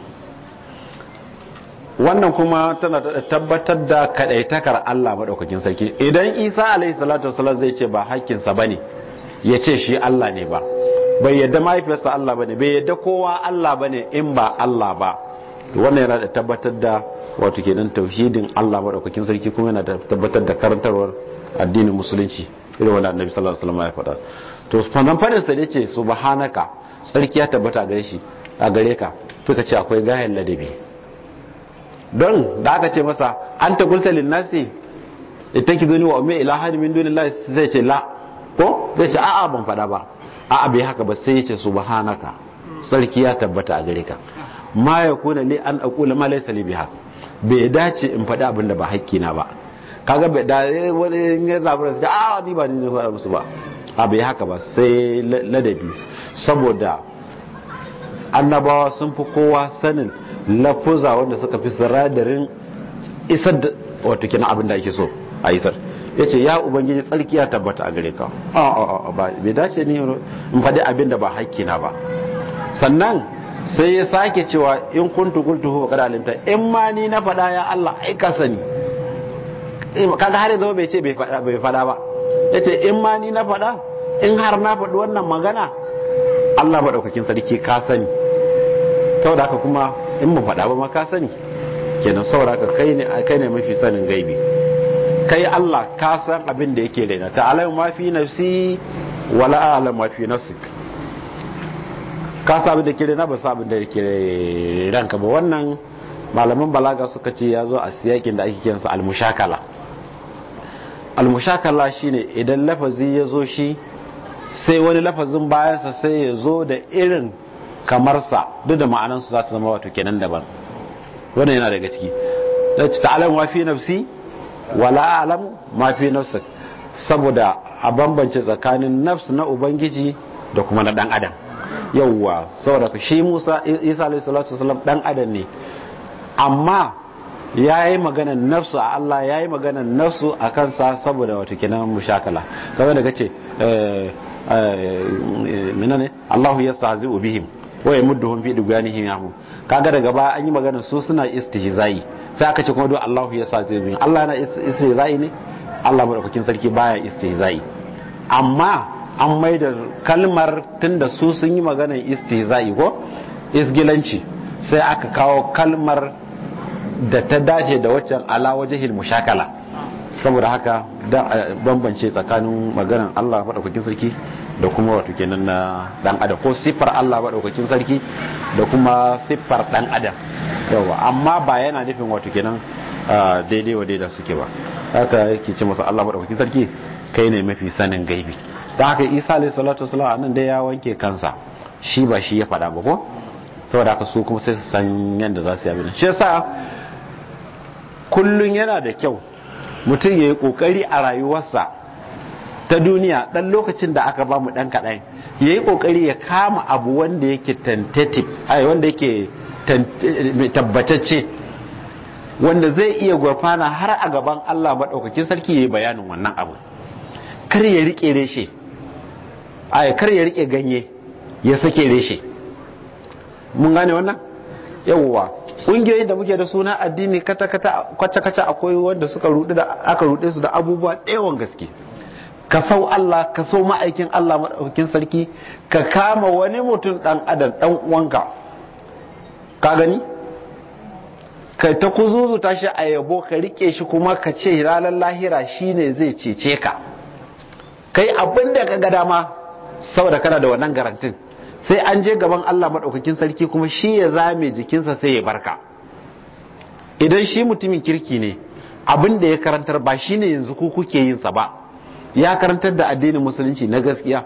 S2: wannan kuma tana tabbatar da kadaitakar Allah madaukakin sarki idan Isa alaihi salatu wasallam zai ce ba hakkinsa bane ya ce shi Allah ne ba bai yadda mahaifiyarsa Allah bane bai yadda kowa Allah bane in ba Allah ba wannan yana da tabbatar da wato kenan tauhidin Allah madaukakin sarki kuma yana da tabbatar da karantarwar addinin musulunci irin wanda Annabi sallallahu alaihi wasallam ya faɗa to fannan fadin sa yace subhanaka sarki ya tabbata gare shi a gare ka suka ce akwai gayan ladabi don da aka ce masa anta qulta lin nasi ittakizuni wa ummi ilahan min dunillahi zai ce la ko zai ce a'a ban faɗa ba a'a bai haka ba sai ya ce subhanaka sarki ya tabbata a gare ka ma yakuna li an aqula ma laysa li biha bai dace in faɗi abin da ba hakki na ba kaga bai da wani ya zabura sai a ni ba ni ne faɗa musu ba a bai haka ba sai ladabi saboda annabawa sun fi kowa sanin lafuza wanda suka fi saradarin isar da wato kina abin da ake so a isar yace ya ubangiji tsarki ya tabbata a gare ka a a ba bai dace ni in faɗi abin da ba hakki na ba. Sannan sai ya sake cewa in kuntu qultuhu qad alimta in ma ni na faɗa ya Allah ai ka sani. Kaga har yanzu bai ce bai faɗa bai faɗa ba, yace in ma ni na faɗa in har na faɗi wannan magana Allah madaukakin sarki ka sani, saboda haka kuma in mu faɗa ba ma ka sani kenan, saboda haka kai ne kai ne mafi sanin gaibi, kai Allah ka san abin da yake raina, ta'ala ma fi nafsi wala a'lam ma fi nafsik, ka san abin da yake raina ba san abin da yake ranka ba. Wannan malaman balaga suka ce ya zo a siyakin da ake kiransa al-mushakala. Al-mushakala shine idan lafazi ya zo shi sai wani lafazin bayansa sai ya zo da irin kamarsa duk da ma'anansu za ta zama wato kenan daban. Wannan yana daga ciki. Ta'ala ma fi nafsi wala a'lam ma fi nafsik, saboda a bambance tsakanin nafs na ubangiji da kuma na dan adam. Yawwa saboda shi Musa Isa alayhi salatu wasallam dan adam ne, amma yayi maganar nafsu a Allah, yayi maganar nafsu a kansa saboda wato kenan mushakala. Kamar da kace eh eh menene Allahu yastahzi'u bihim wa yamudduhum fi duganihim yahu, kaga daga baya an yi maganar su suna istihza'i, sai aka ce kuma do Allahu yastahzi'u bihim. Allah yana istihza'i ne? Allah madaukakin sarki baya istihza'i, amma an maida kalmar tunda su sun yi maganar istihza'i ko isgilanci, sai aka kawo kalmar da ta dace da waccan ala wajhil mushakala, saboda haka da bambance tsakanin maganar Allah madaukakin sarki da kuma wato kenan na dan adam, ko siffar Allah madaukakin sarki da kuma siffar dan adam. Yawa amma ba yana nufin wato kenan daidai wa daidai suke ba. Haka yake ce masa Allah madaukakin sarki kai ne mafi sanin gaibi. Da haka Isa alayhi salatu wasallam anan da ya wanke kansa, shi ba shi ya faɗa ba ko, saboda haka su kuma sai su san yadda za su yi abin. Shi yasa kullun yana da kyau mutum ya yi kokari a rayuwarsa ta duniya, dan lokacin da aka ba mu dan kaɗan ya yi kokari ya kama abu wanda yake tentative, ai wanda yake tabbatacce, wanda zai iya gurfana har a gaban Allah madaukakin sarki yayi bayanin wannan abu. Kar ya rike reshe, ai kar ya rike ganye ya sake reshe. Mun gane wannan? Yawwa kungiyoyin da muke da suna addini kata kata kwace kace akwai wanda suka rudu da aka rude su da abubuwa ɗayan gaske. Ka sau Allah, ka sau ma'aikin Allah madaukakin sarki, ka kama wani mutum dan adam dan uwanka, ka gani kai ta kuzuzu tashi a yabo, ka rike shi kuma ka ce ranar lahira shine zai cece ka, kai abinda ka ga dama saboda kana da wannan garantin. Sai an je gaban Allah madaukakin sarki kuma shi ya zame jikinsa sai ya barka. Idan shi mutumin kirki ne, abinda ya karantar ba shine yanzu ku kuke yin sa ba, ya karantar da addinin musulunci na gaskiya,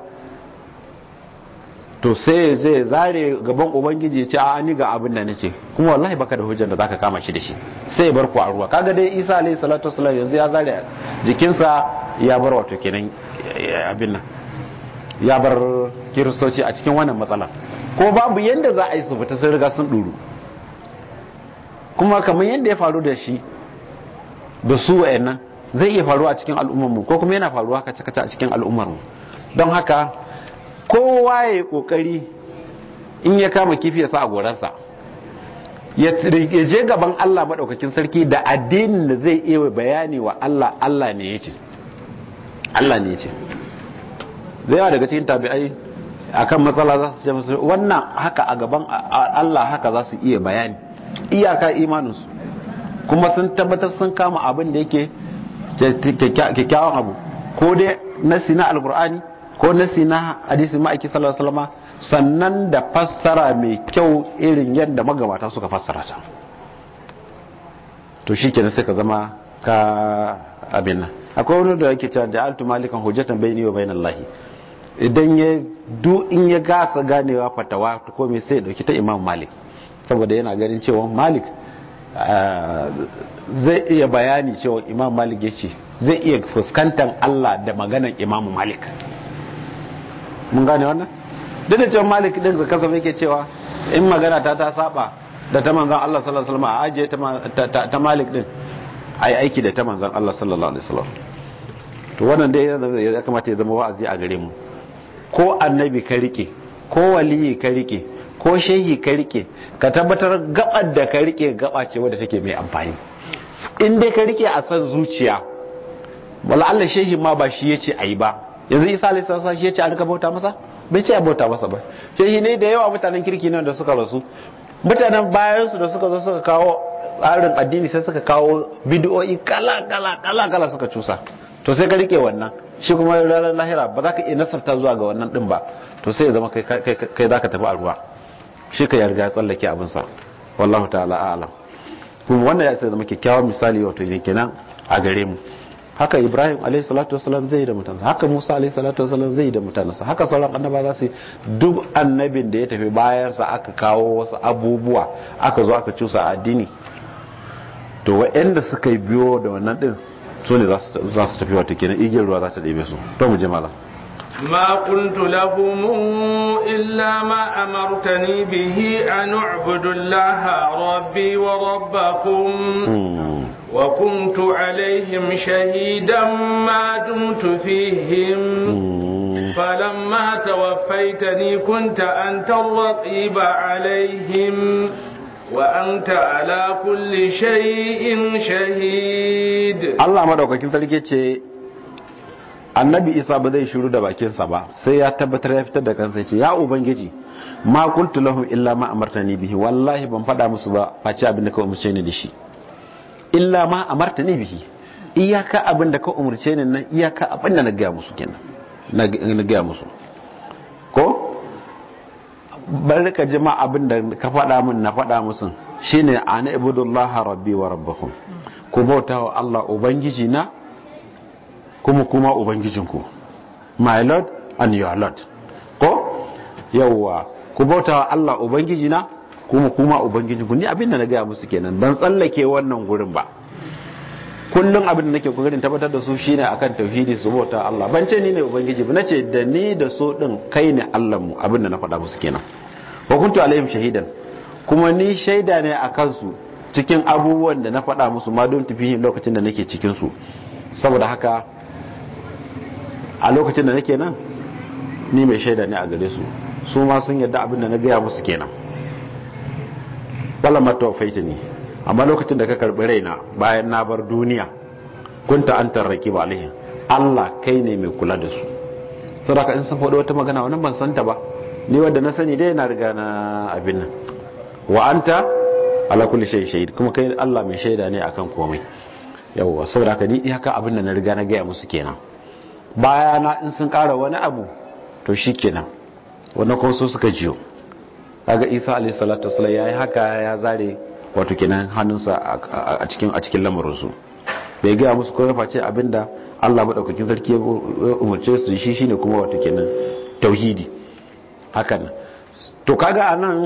S2: to sai zai zare gaban ubangiji ya ce a ni ga abin da nace, kuma wallahi baka da hujjar da zaka kama shi da shi, sai ya bar ku a ruwa. Kaga dai Isa alayhi salatu wasallam yanzu ya zare jikinsa ya bar wato kenan abin nan, ya bar kiristoci a cikin wannan matsalar, ko babu yanda za a yi su fita sun riga sun duru. Kuma kamar yanda ya faru da shi da su wayannan zai iya faruwa a cikin al'ummarmu, ko kuma yana faruwa kace-kace a cikin al'ummarmu. Don haka kowa ya yi kokari in ya kama kifi ya sa a gorarsa, ya je gaban Allah madaukakin sarki da addinin da zai iya bayani wa Allah Allah ne yace Allah ne yace zai yawa daga cikin tabi'ai akan matsala za su ce musu wannan haka a gaban Allah haka za su iya bayani iyaka imaninsu, kuma sun tabbatar sun kama abin da yake kyakkyawan abu, ko dai nasi na alkur'ani ko nasi na hadisi ma'aiki sallallahu alaihi wasallam, sannan da fassara mai kyau irin yadda magabata suka fassara ta. To shikenan sai ka zama ka abin nan. Akwai wani da yake cewa ja'altu malikan hujjatan bayni wa bainallahi, idan ya du in ya gasa ganewa fatawa ko me sai dauki ta Imam Malik, saboda yana ganin cewa Malik zai iya bayani cewa Imam Malik yace zai iya fuskantar Allah da maganar Imam Malik. Mun gane wannan? Duk da cewa Malik din ka kasa yake cewa in magana ta ta saba da ta manzon Allah sallallahu alaihi wasallam a aje ta ta Malik din ai aiki da ta manzon Allah sallallahu alaihi wasallam. to wannan dai ya kamata ya zama wa'azi a gare mu. Ko annabi ka rike, ko waliyi ka rike, ko shehi ka rike, ka tabbatar gabar da ka rike gaba ce wadda take mai amfani. In dai ka rike a san zuciya, wala Allah shehi ma ba shi yace ayi ba. Yanzu Isa alaihi salatu shi yace a rika bauta masa, bai ce a bauta masa ba. Shehi ne da yawa mutanen kirki nan da suka rasu, mutanen bayan su da suka zo suka kawo tsarin addini sai suka kawo bid'o'i kala kala kala kala suka cusa. To sai ka rike wannan, shi kuma ranar lahira ba za ka iya nasarta zuwa ga wannan din ba, to sai ya zama kai kai za ka tafi a ruwa, shi ka yarda ya tsallake abinsa. Wallahu ta'ala a'lam. Kuma wannan ya zama kyakkyawan misali wato kenan a gare mu. Haka Ibrahim alayhi salatu wasallam zai da mutansa, haka Musa alayhi salatu wasallam zai da mutansa, haka sauran annaba za su. Duk annabin da ya tafi bayansa aka kawo wasu abubuwa aka zo aka cusa addini, to wa'anda suka biyo da wannan din su ne za su tafi wato kenan igiyar ruwa za ta ɗebe su. To mu je malam.
S3: ما قلت لهم إلا ما أمرتني به أن أعبد الله ربي وربكم وكنت عليهم شهيدا ما دمت فيهم فلما توفيتني كنت أنت الرقيب عليهم وأنت على كل شيء شهيد. الله ما دوكا كنت لكي annabi Isa ba zai shiru da bakinsa ba sai ya tabbatar ya fitar da kansa ya ce ya ubangiji ma qultu lahum illa ma amartani bihi, wallahi ban faɗa musu ba face abin da ka umurce ni da shi. Illa ma amartani bihi, iyaka abin da ka umurce ni nan, iyaka abin da na ga musu kenan, na ga musu. Ko bari ka jima abin da ka faɗa min na faɗa musu shine ana ibudullaha rabbi wa rabbakum, ku bauta wa Allah ubangiji na kuma kuma ubangijinku, my lord and your lord. Ko yawwa ku bauta wa Allah ubangiji na kuma kuma ubangijinku. Ni abin da na gaya musu kenan, ban tsallake wannan gurin ba. Kullum abin da nake kokarin tabbatar da su shine akan tauhidi, su bauta Allah. Ban ce ni ne ubangiji ba, nace da ni da so din kai ne Allah mu, abin da na faɗa musu kenan. Wa kuntu alaihim shahidan, kuma ni shaida ne akan su cikin abubuwan da na faɗa musu ma don tafihin lokacin da nake cikin su. Saboda haka a lokacin da nake nan ni mai shaida ne a gare su, su ma sun yarda abin da na gaya musu kenan. wala matawafaita ni, amma lokacin da ka karbi raina bayan na bar duniya, kunta antar raqib alaihim, Allah kai ne mai kula da su. Saboda in sun faɗo wata magana wannan ban santa ba, ni wanda na sani dai na riga na abin nan. Wa anta ala kulli shay shahid, kuma kai Allah mai shaida ne akan komai. Yawwa saboda haka ni haka abin da na riga na gaya musu kenan. Bayana in sun ƙara wani abu to shikenan, wannan kuma su suka jiyo. Kaga Isa alayhi salatu wasallam yayi haka, ya zare wato kenan hannunsa a cikin a cikin lamarin su. Bai ga musu ko face abinda Allah madaukakin sarki ya umurce su shi shine kuma wato kenan tauhidi. Hakan to kaga anan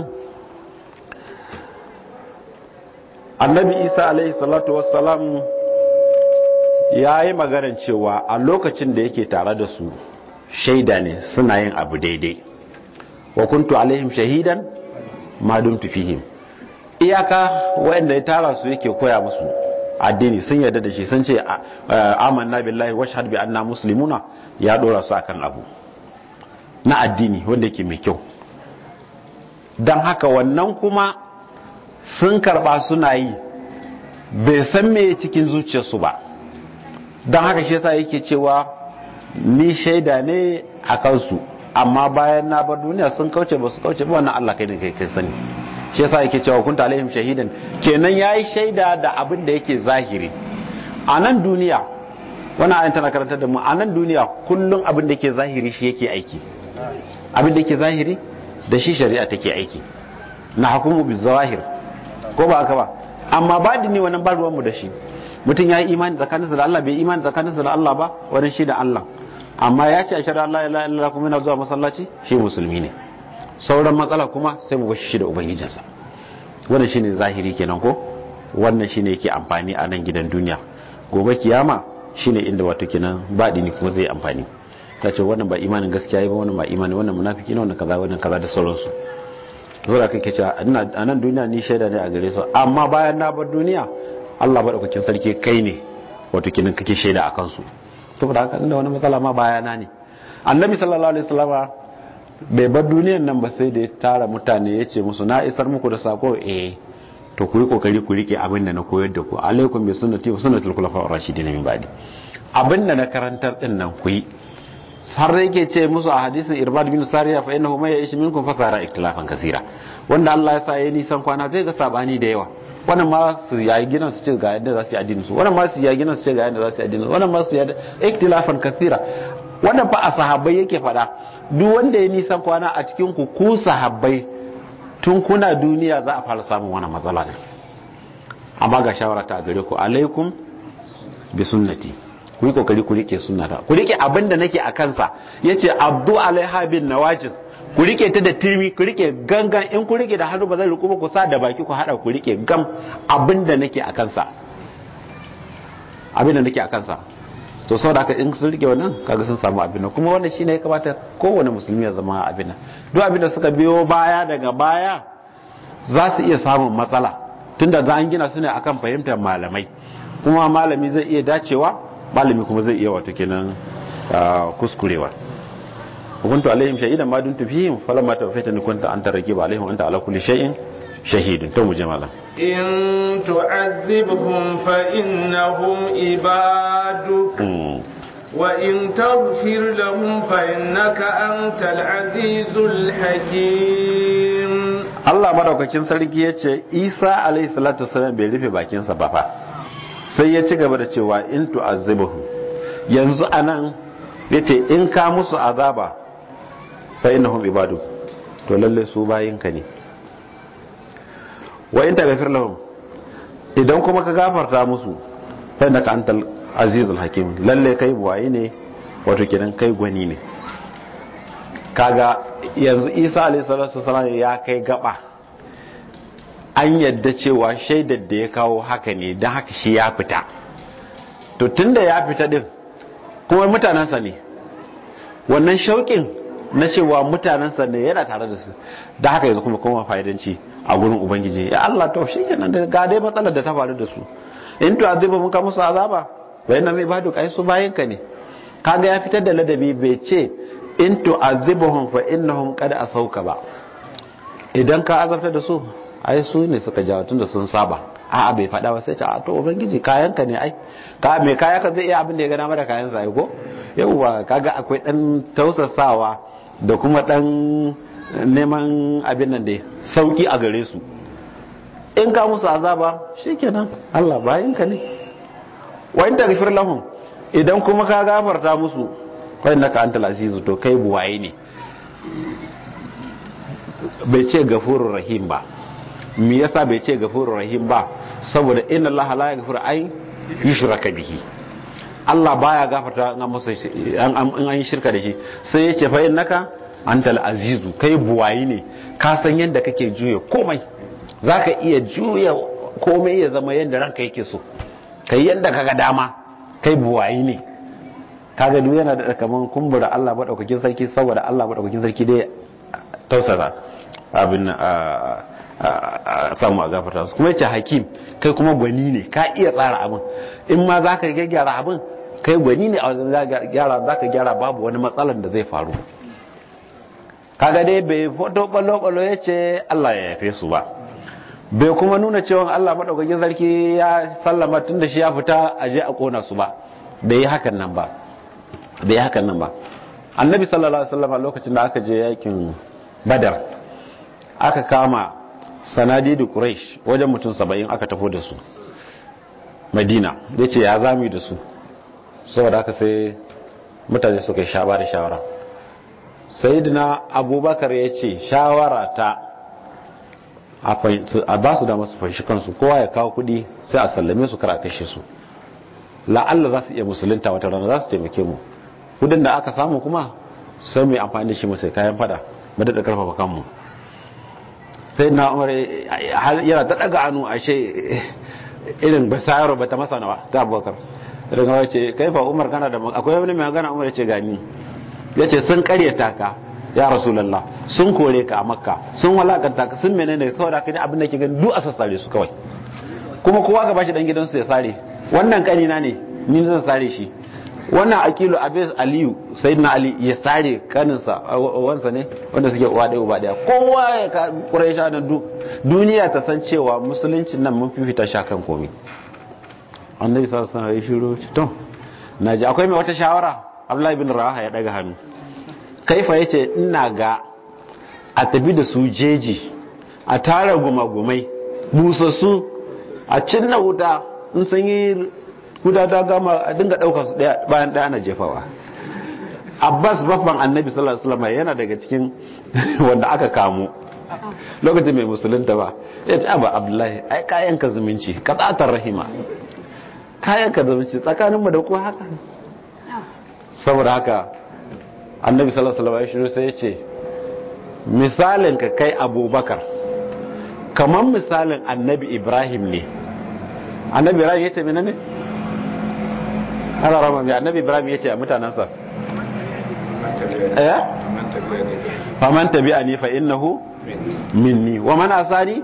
S3: Annabi Isa alayhi salatu wassalam yayi maganar cewa a lokacin da yake tare da su shaida ne suna yin abu daidai. Wa kuntu alaihim shahidan ma dumtu fihim, iyaka wanda ya tara su yake koya musu addini sun yarda da shi, sun ce amanna billahi washhad bi anna muslimuna, ya dora su akan abu na addini wanda yake mai kyau. Dan haka wannan kuma sun karba suna yi, bai san me cikin zuciyarsu ba. Dan haka shi yasa yake cewa ni shaida ne a kansu, amma bayan na bar duniya sun kauce ba su kauce ba, wannan Allah kai ne kai kai sani. Shi yasa yake cewa kunta alaihim shahidan, kenan yayi shaida da abin da yake zahiri a nan duniya. Wannan ayin tana karantar da mu a nan duniya kullun abin da yake zahiri shi yake aiki, abin da yake zahiri da shi shari'a take aiki. Na hukumu bil zawahir, ko ba haka ba? Amma badini wannan ba ruwan mu da shi. Mutum yayi imani tsakaninsa da Allah, bai imani tsakaninsa da Allah ba, wannan shi da Allah. Amma ya ce a shari'a Allah la ilaha illallah kuma yana zuwa masallaci, shi musulmi ne. Sauran matsala kuma sai mu bar shi da ubangijinsa. Wannan shine zahiri kenan ko? Wannan shine yake amfani a nan gidan duniya. Gobe kiyama shine inda wato kenan badini kuma zai amfani. Kace wannan ba imanin gaskiya ba, wannan ba imani, wannan munafiki ne, wannan kaza, wannan kaza da sauransu. Saboda kake cewa a nan duniya ni shaida ne a gare su, amma bayan na bar duniya Allah madaukakin sarki kai ne wato kenan kake shaida akan su.
S2: saboda haka inda wani matsala ma bayana ne. Annabi sallallahu alaihi wasallam bai bar duniyar nan ba sai da ya tara mutane ya ce musu na isar muku da sako eh to ku yi kokari ku rike abin da na koyar da ku alaikum bi sunnati wa sunnatul khulafa'ir rashidin min ba'di abin da na karantar din nan ku yi har yake ce musu a hadisin Irbad bin Sariya fa innahu may ya'ish minkum fasara iktilafan kaseera wanda Allah ya sa yayi nisan kwana zai ga sabani da yawa wannan ma su yayi ginan su ce ga yadda za su yi addinin su wannan ma su yayi ginan su ce ga yadda za su yi addinin su wannan ma su yayi iktilafan kaseera wannan fa a sahabbai yake fada duk wanda ya nisan kwana a cikin ku ku sahabbai tun kuna duniya za a fara samun wannan matsala ne amma ga shawara ta gare ku alaikum bi sunnati ku yi kokari ku rike sunnata ku rike abinda nake a kansa yace abdu alaiha bin nawajiz ku rike ta da tirmi ku rike gangan in ku rike da hannu ba zai riku ba ku sa da baki ku hada ku rike gam abinda nake a kansa abinda nake a kansa to saboda haka in sun rike wannan kaga sun samu abin nan kuma wannan shine ya kamata kowane musulmi ya zama abin nan duk abin da suka biyo baya daga baya za su iya samun matsala tunda za an gina su ne akan fahimtar malamai kuma malami zai iya dacewa malami kuma zai iya wato kenan kuskurewa hukuntu alaihim shahidan ma duntu fihim falamma tawfaitani kunta anta raqiba alaihim anta ala kulli shay'in shahidun to mu je malam
S3: in tu'adhibhum fa innahum ibaduk wa in taghfir lahum fa innaka antal azizul hakim
S2: Allah madaukakin sarki yace Isa alayhi salatu wasallam bai rufe bakin sa ba fa sai ya ci gaba da cewa in tu'adhibhum yanzu anan yace in ka musu azaba fa innahum ibaduk to lalle su bayinka ne wa in taghfir lahum idan kuma ka gafarta musu fa innaka antal azizul hakim lalle kai buwaye ne wato kidan kai gwani ne kaga yanzu Isa alayhi salatu wasallam ya kai gaba an yadda cewa shaidar da ya kawo haka ne dan haka shi ya fita to tunda ya fita din kuma mutanansa ne wannan shauƙin na cewa mutanansa ne yana tare da su da haka yanzu kuma kuma fa'idanci a gurin ubangiji ya Allah to shi kenan da ga dai matsalar da ta faru da su in to azibu mun ka musu azaba bai na mai badu kai su bayin ka ne kaga ya fitar da ladabi bai ce in to azibuhum fa innahum qad asauka ba idan ka azabta da su ai su ne suka jawo tunda sun saba a'a bai fada ba sai ce a to ubangiji kayan ka ne ai ka me kaya ka zai iya abin da ya gana mara kayan sa ai ko yawa kaga akwai dan tausasawa da kuma dan neman abin nan dai sauki a gare su in ka musu azaba shikenan Allah bayinka ne wa in taghfir lahum idan kuma ka gafarta musu fa innaka antal azizu to kai buwaye ne bai ce gafurur rahim ba me yasa bai ce gafurur rahim ba saboda inna Allah la yaghfiru ay yushraka bihi Allah baya gafarta in an masa in an yi shirka da shi sai yace fa innaka antal azizu kai buwayi ne ka san yadda kake juya komai zaka iya juya komai ya zama yadda ranka yake so kai yadda kaga dama kai buwayi ne kaga duk yana da kaman kumbura Allah madaukakin sarki saboda Allah madaukakin sarki dai tausasa abin a samu a gafarta su kuma yace hakim kai kuma gwani ne ka iya tsara abin in ma zaka gyara abin kai gwani ne a wajen gyara zaka gyara babu wani matsalan da zai faru kaga dai bai foto ballo-ballo ya ce Allah ya yafe su ba bai kuma nuna cewa Allah maɗaukakin sarki ya sallama tun da shi ya fita a je a ƙona su ba bai yi hakan nan ba bai yi hakan nan ba annabi sallallahu alaihi wasallam lokacin da aka je yakin badar aka kama sanadi da quraish wajen mutum saba'in aka tafo da su madina ya ce ya zami da su saboda haka sai mutane suka yi shaba da shawara sayyidina abubakar ya ce shawara ta a ba su da masu fashi kansu kowa ya kawo kudi sai a sallame su kar a kashe su la'alla za su iya musulunta wata rana za su taimake mu kudin da aka samu kuma sai mai amfani da shi masai kayan fada mu da karfafa kanmu sai na umar yana ta daga hannu ashe irin basayar ba ta masa nawa ta abubakar daga wace kai fa umar kana da akwai wani mai magana umar ya ce gani ya ce sun karyata ka ya rasulallah sun kore ka a makka sun walakanta ka sun menene kawai da kaji abin da ke gani duk a sassare su kawai kuma kowa ga bashi dan gidansu ya sare wannan kanina ne ni zan sare shi wannan akilu abis aliyu sayyidina ali ya sare kaninsa wansa ne wanda suke uwa ɗaya uba ɗaya kowa ya ka quraisha na duniya ta san cewa musuluncin nan mun fifita shi kan komai. Annabi sallallahu alaihi wasallam ya shiru to naji akwai mai wata shawara. Abdullahi bin Rawaha ya daga hannu. Kaifa yace ina ga a tafi da su jeji a tara gumagumai busassu a cinna wuta in sun yi guda ta gama a dinga ɗaukar su ɗaya bayan ɗaya na jefawa. Abbas baffan Annabi sallallahu alaihi wasallam yana daga cikin wanda aka kamo lokacin mai musulunta ba ya ce aba Abdullahi ai kayan ka zumunci ka tsatar rahima kayan ka zumunci tsakanin mu da ku haka. Saboda haka Annabi sallallahu alaihi wasallam ya shiru sai ya ce misalin ka kai Abubakar kamar misalin Annabi Ibrahim ne. Annabi Ibrahim ya ce menene Allah rama mai Annabi Ibrahim ya ce a mutanansa eh faman tabi'ani fa innahu minni wa man asani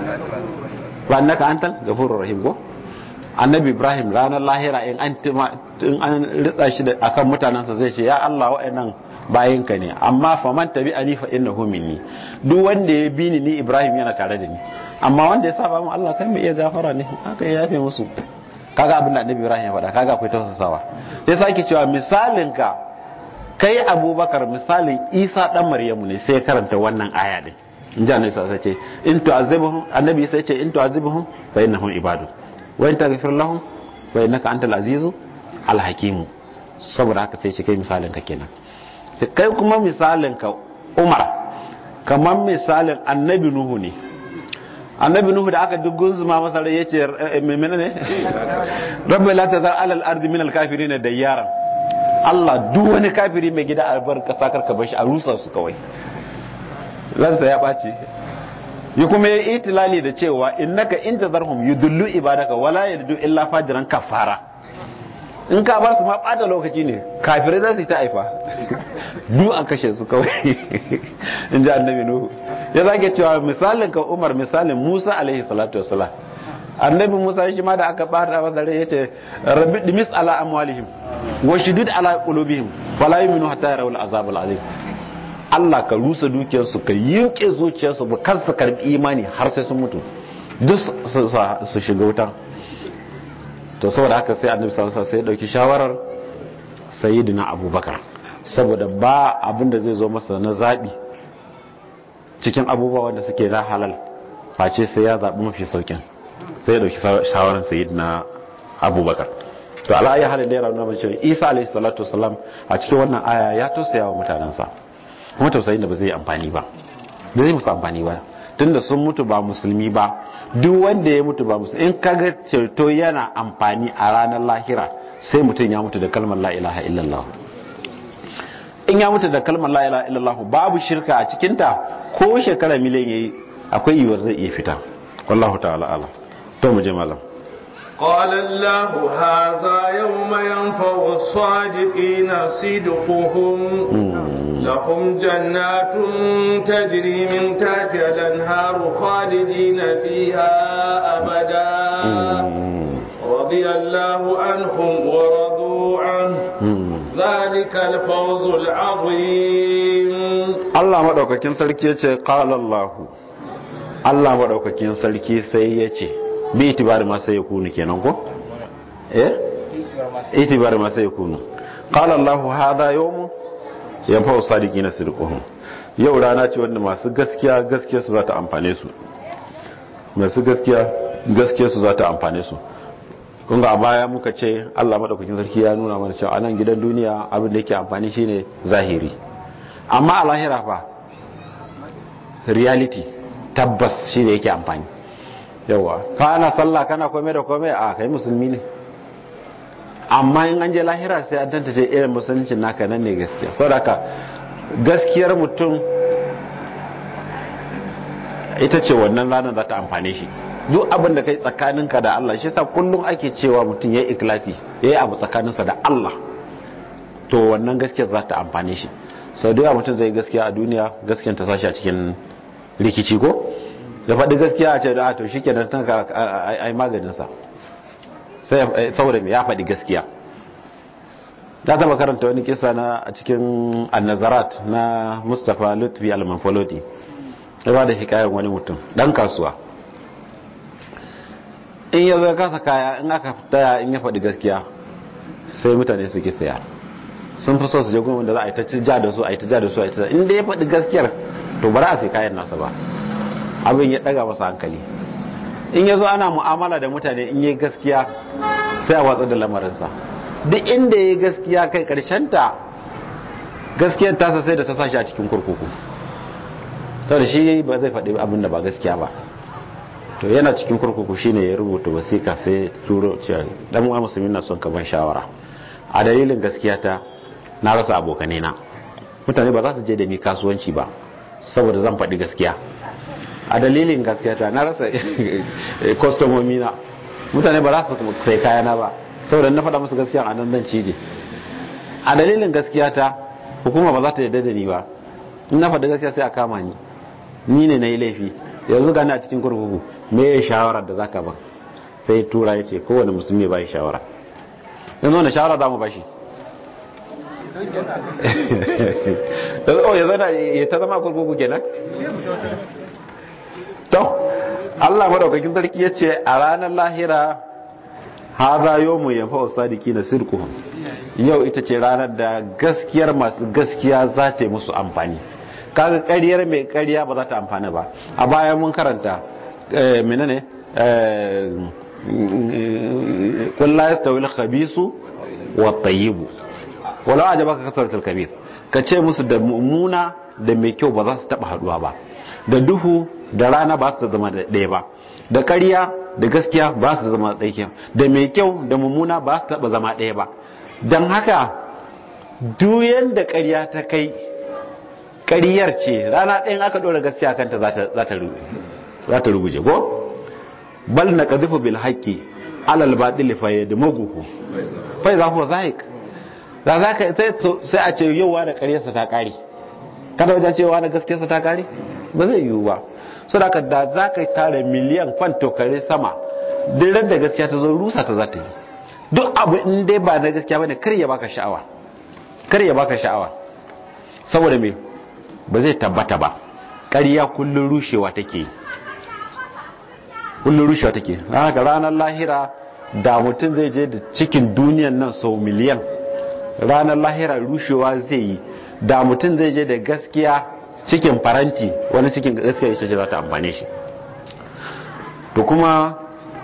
S2: wa annaka antal ghafurur rahim ko. Annabi Ibrahim ranar lahira in an in an ritsa shi akan mutanansa zai ce ya Allah wa'annan bayinka ne amma faman tabi'ani fa innahu minni, duk wanda ya bi ni ni Ibrahim yana tare da ni, amma wanda ya saba mu Allah kai mai iya gafara ne haka ya yafe musu. Kaga abin da Annabi Ibrahim ya faɗa kaga akwai tausasawa. Sai sake cewa misalin ka kai Abubakar misalin Isa dan Maryamu ne sai karanta wannan aya din. In ji Annabi sai ce in tu'azibuhum Annabi sai ce in tu'azibuhum fa innahum ibadu wa in taghfir lahum fa innaka antal azizu al hakim. Saboda haka sai ce kai misalin ka kenan. Kai kuma misalin ka Umar kamar misalin Annabi Nuhu ne. Annabi Nuhu da aka duggun zuma masa rai yace menene ne rabbi la tazar alal ardi min al kafirin dayyaran. Allah duk wani kafiri mai gida albarka sakar ka bashi a rusa su kawai. Lansa ya baci yi kuma ya itilali da cewa innaka in tazarhum yudullu ibadaka wala yadu illa fajiran kafara. In ka bar su ma bata lokaci ne kafirai za su yi ta aifa duk an kashe su kawai. In ji Annabi Nuhu ya zage cewa misalin ka Umar misalin Musa alaihi salatu wassalam. Annabi Musa shi ma da aka bada masa rai yace rabbi dimis ala amwalihim wa shudud ala qulubihim fala yu'minu hatta yarawul azab alazim. Allah ka rusa dukiyar su ka yinke zuciyar su ba kar su karbi imani har sai sun mutu duk su shiga wuta. To saboda haka sai Annabi sallallahu alaihi wasallam sai ya dauki shawarar sayyidina Abubakar saboda ba abin da zai zo masa na zabi cikin abubuwa wanda suke na halal face sai ya zabi mafi saukin, sai ya dauki shawaran sayyidina Abubakar. To ala ayi halin da ya rauna mace Isa alayhi salatu wasalam a cikin wannan aya ya tausaya wa mutanansa, kuma tausayin da ba zai yi amfani ba da zai musu amfani ba tunda sun mutu ba musulmi ba. Duk wanda ya mutu ba musulmi in kaga ceto yana amfani a ranar lahira sai mutum ya mutu da kalmar la ilaha illallah. In ya mutu da kalmar la ilaha illallah babu shirka a cikinta ko shekara miliyan yayi akwai yiwuwar zai iya fita. Wallahu ta'ala ala. To mu je malam.
S3: قال الله هذا يوم ينفع الصادقين صدقهم لهم جنات تجري من تحتها الأنهار خالدين فيها أبدا رضي الله عنهم ورضوا عنه ذلك الفوز العظيم.
S2: الله مدوكاكين سركي yace قال الله Allah madaukakin sarki sai yace bi itibari ma sai yakunu kenan ko eh itibari ma sai yakunu. Qala Allahu hadha yawm yanfa'u sadiqina sidquhum. Yau rana ce wanda masu gaskiya gaskiya su za ta amfane su, masu gaskiya gaskiya su za ta amfane su. Kun ga a baya muka ce Allah madaukakin sarki ya nuna mana cewa anan gidan duniya abin da yake amfani shine zahiri, amma a lahira fa reality tabbas shine yake amfani. Yawa kana sallah kana komai da komai a kai musulmi ne, amma in an je lahira sai an tantance irin musuluncin naka nan ne gaskiya. Saboda haka gaskiyar mutum ita ce wannan ranar za ta amfane shi. Duk abin da kai tsakaninka da Allah shi yasa kullum ake cewa mutum yayi ikhlasi yayi abu tsakaninsa da Allah, to wannan gaskiyar za ta amfane shi. Sau da yawa mutum zai gaskiya a duniya gaskiyar ta sashi a cikin rikici ko da faɗi gaskiya a ce da to shi ke da tanka a yi maganinsa saboda mai ya faɗi gaskiya. da taba karanta wani kisa na a cikin An-Nazarat na Mustapha Lutfi Al-Manfaloti ya ba da hikayar wani mutum dan kasuwa in ya zo ya kasa kaya in aka taya in ya faɗi gaskiya sai mutane su ki saya sun fi so su je gurin da za a yi ta ja da su a yi ta ja da su a yi ta in da ya faɗi gaskiyar to ba za a sai kayan nasa ba abin ya ɗaga masa hankali in ya zo ana mu'amala da mutane in yi gaskiya sai a watsa da lamarinsa duk inda ya yi gaskiya kai ta gaskiyar tasa sai da ta sashi a cikin kurkuku to da shi ba zai faɗi abin da ba gaskiya ba to yana cikin kurkuku shine ya rubuta wasiƙa sai turo cewa dan uwa musulmi na son ka ban shawara a dalilin gaskiya ta na rasa abokanai na mutane ba za su je da ni kasuwanci ba saboda zan faɗi gaskiya a dalilin gaskiya ta na rasa kwastomomi na mutane ba za su sai kayana ba saboda na faɗa musu gaskiya a nan zan cije a dalilin gaskiya ta hukuma ba za ta yarda da ni ba in na faɗi gaskiya sai a kama ni ni ne na yi laifi yanzu gani a cikin kurkuku me ya shawarar da zaka ba sai tura ya ce kowane musulmi ba ya shawara yanzu wani shawara za mu ba shi ya zana ya ta zama kurkuku kenan to Allah madaukakin sarki ya ce a ranar lahira haza yawmu yanfa'u sadiqina sirquhum yau ita ce ranar da gaskiyar masu gaskiya za ta yi musu amfani kaga ƙaryar mai ƙarya ba za ta amfana ba a bayan mun karanta menene qul la yastawi al-khabisu wat-tayyib wala ajabaka kasratul kabir kace musu da mummuna da mai kyau ba za su taba haduwa ba da duhu da rana ba su zama ɗaya ba da ƙarya da gaskiya ba su zama ɗaya da mai kyau da mummuna ba su taba zama ɗaya ba dan haka duyan da ƙarya ta kai ƙaryar ce rana ɗayan aka ɗora gaskiya kanta za ta ruguje ko bal na ƙazifu bil haƙƙi alal baɗili fa yadda maguhu fai za ku zahiq da za ka sai a ce yauwa da ƙaryarsa ta ƙari kada wajen cewa da gaskiyarsa ta ƙari ba zai yiwu ba so da da za ka tara miliyan kwanto kare sama dirar da gaskiya ta zo rusa ta za ta yi duk abu in dai ba na gaskiya ba ne kar ya baka sha'awa kar ya baka sha'awa saboda me ba zai tabbata ba ƙarya kullun rushewa take kullun rushewa take haka ranar lahira da mutum zai je da cikin duniyan nan sau miliyan ranar lahira rushewa zai yi da mutum zai je da gaskiya cikin faranti wani cikin gaskiya ita ce za ta amfane shi to kuma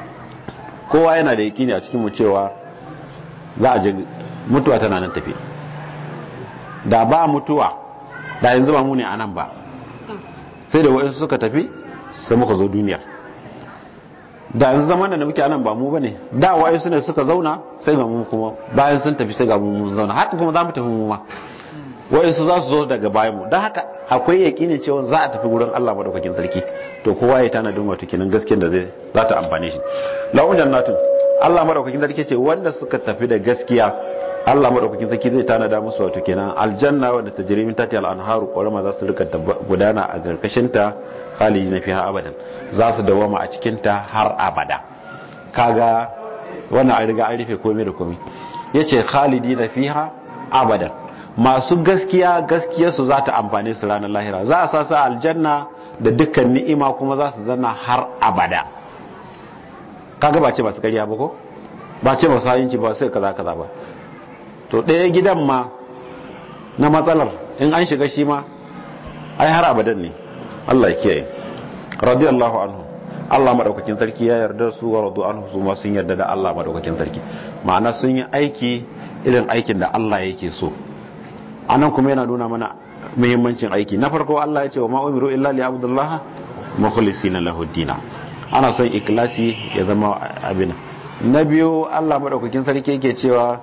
S2: kowa yana da yakini a cikin mu cewa za a je mutuwa tana nan tafi da ba mutuwa da yanzu ba mu ne a nan ba sai da waɗansu suka tafi sai muka zo duniyar da yanzu zaman da muke a nan ba mu ba ne da waɗansu ne suka zauna sai ga mu kuma bayan sun tafi sai ga mu mun zauna haka kuma za mu tafi mu ma waɗansu za su zo daga bayan mu don haka akwai yaƙinin cewa za a tafi wurin Allah madaukakin sarki to kowa ya tana don wato kenan gaskiyar da zai za ta amfane shi la'un jannatin Allah madaukakin sarki ce wanda suka tafi da gaskiya Allah madaukakin sarki zai tanada musu wato kenan aljanna wanda tajri min tahtiha al-anharu qawma za su rika gudana a garkashin ta khalidina fiha abadan za su dawama a cikin ta har abada kaga wannan an riga an rufe komai da komai yace khalidina fiha abadan masu gaskiya gaskiyar su za ta amfane su ranar lahira za a sa su aljanna da dukkan ni'ima kuma za su zanna har abada kaga ba ce ba su kariya ba ko ba ce ba su hayinci ba sai kaza kaza ba to ɗaya gidan ma na matsalar in an shiga shi ma ai har abadan ne Allah ya kiyaye radiyallahu anhu Allah madaukakin sarki ya yarda su wa radu anhu su ma sun yarda da Allah madaukakin sarki ma'ana sun yi aiki irin aikin da Allah yake so anan kuma yana nuna mana muhimmancin aiki na farko Allah ya ce wa ma umiru illa li abdullah mukhlisina lahu dina ana son ikhlasi ya zama abin na biyu Allah madaukakin sarki yake cewa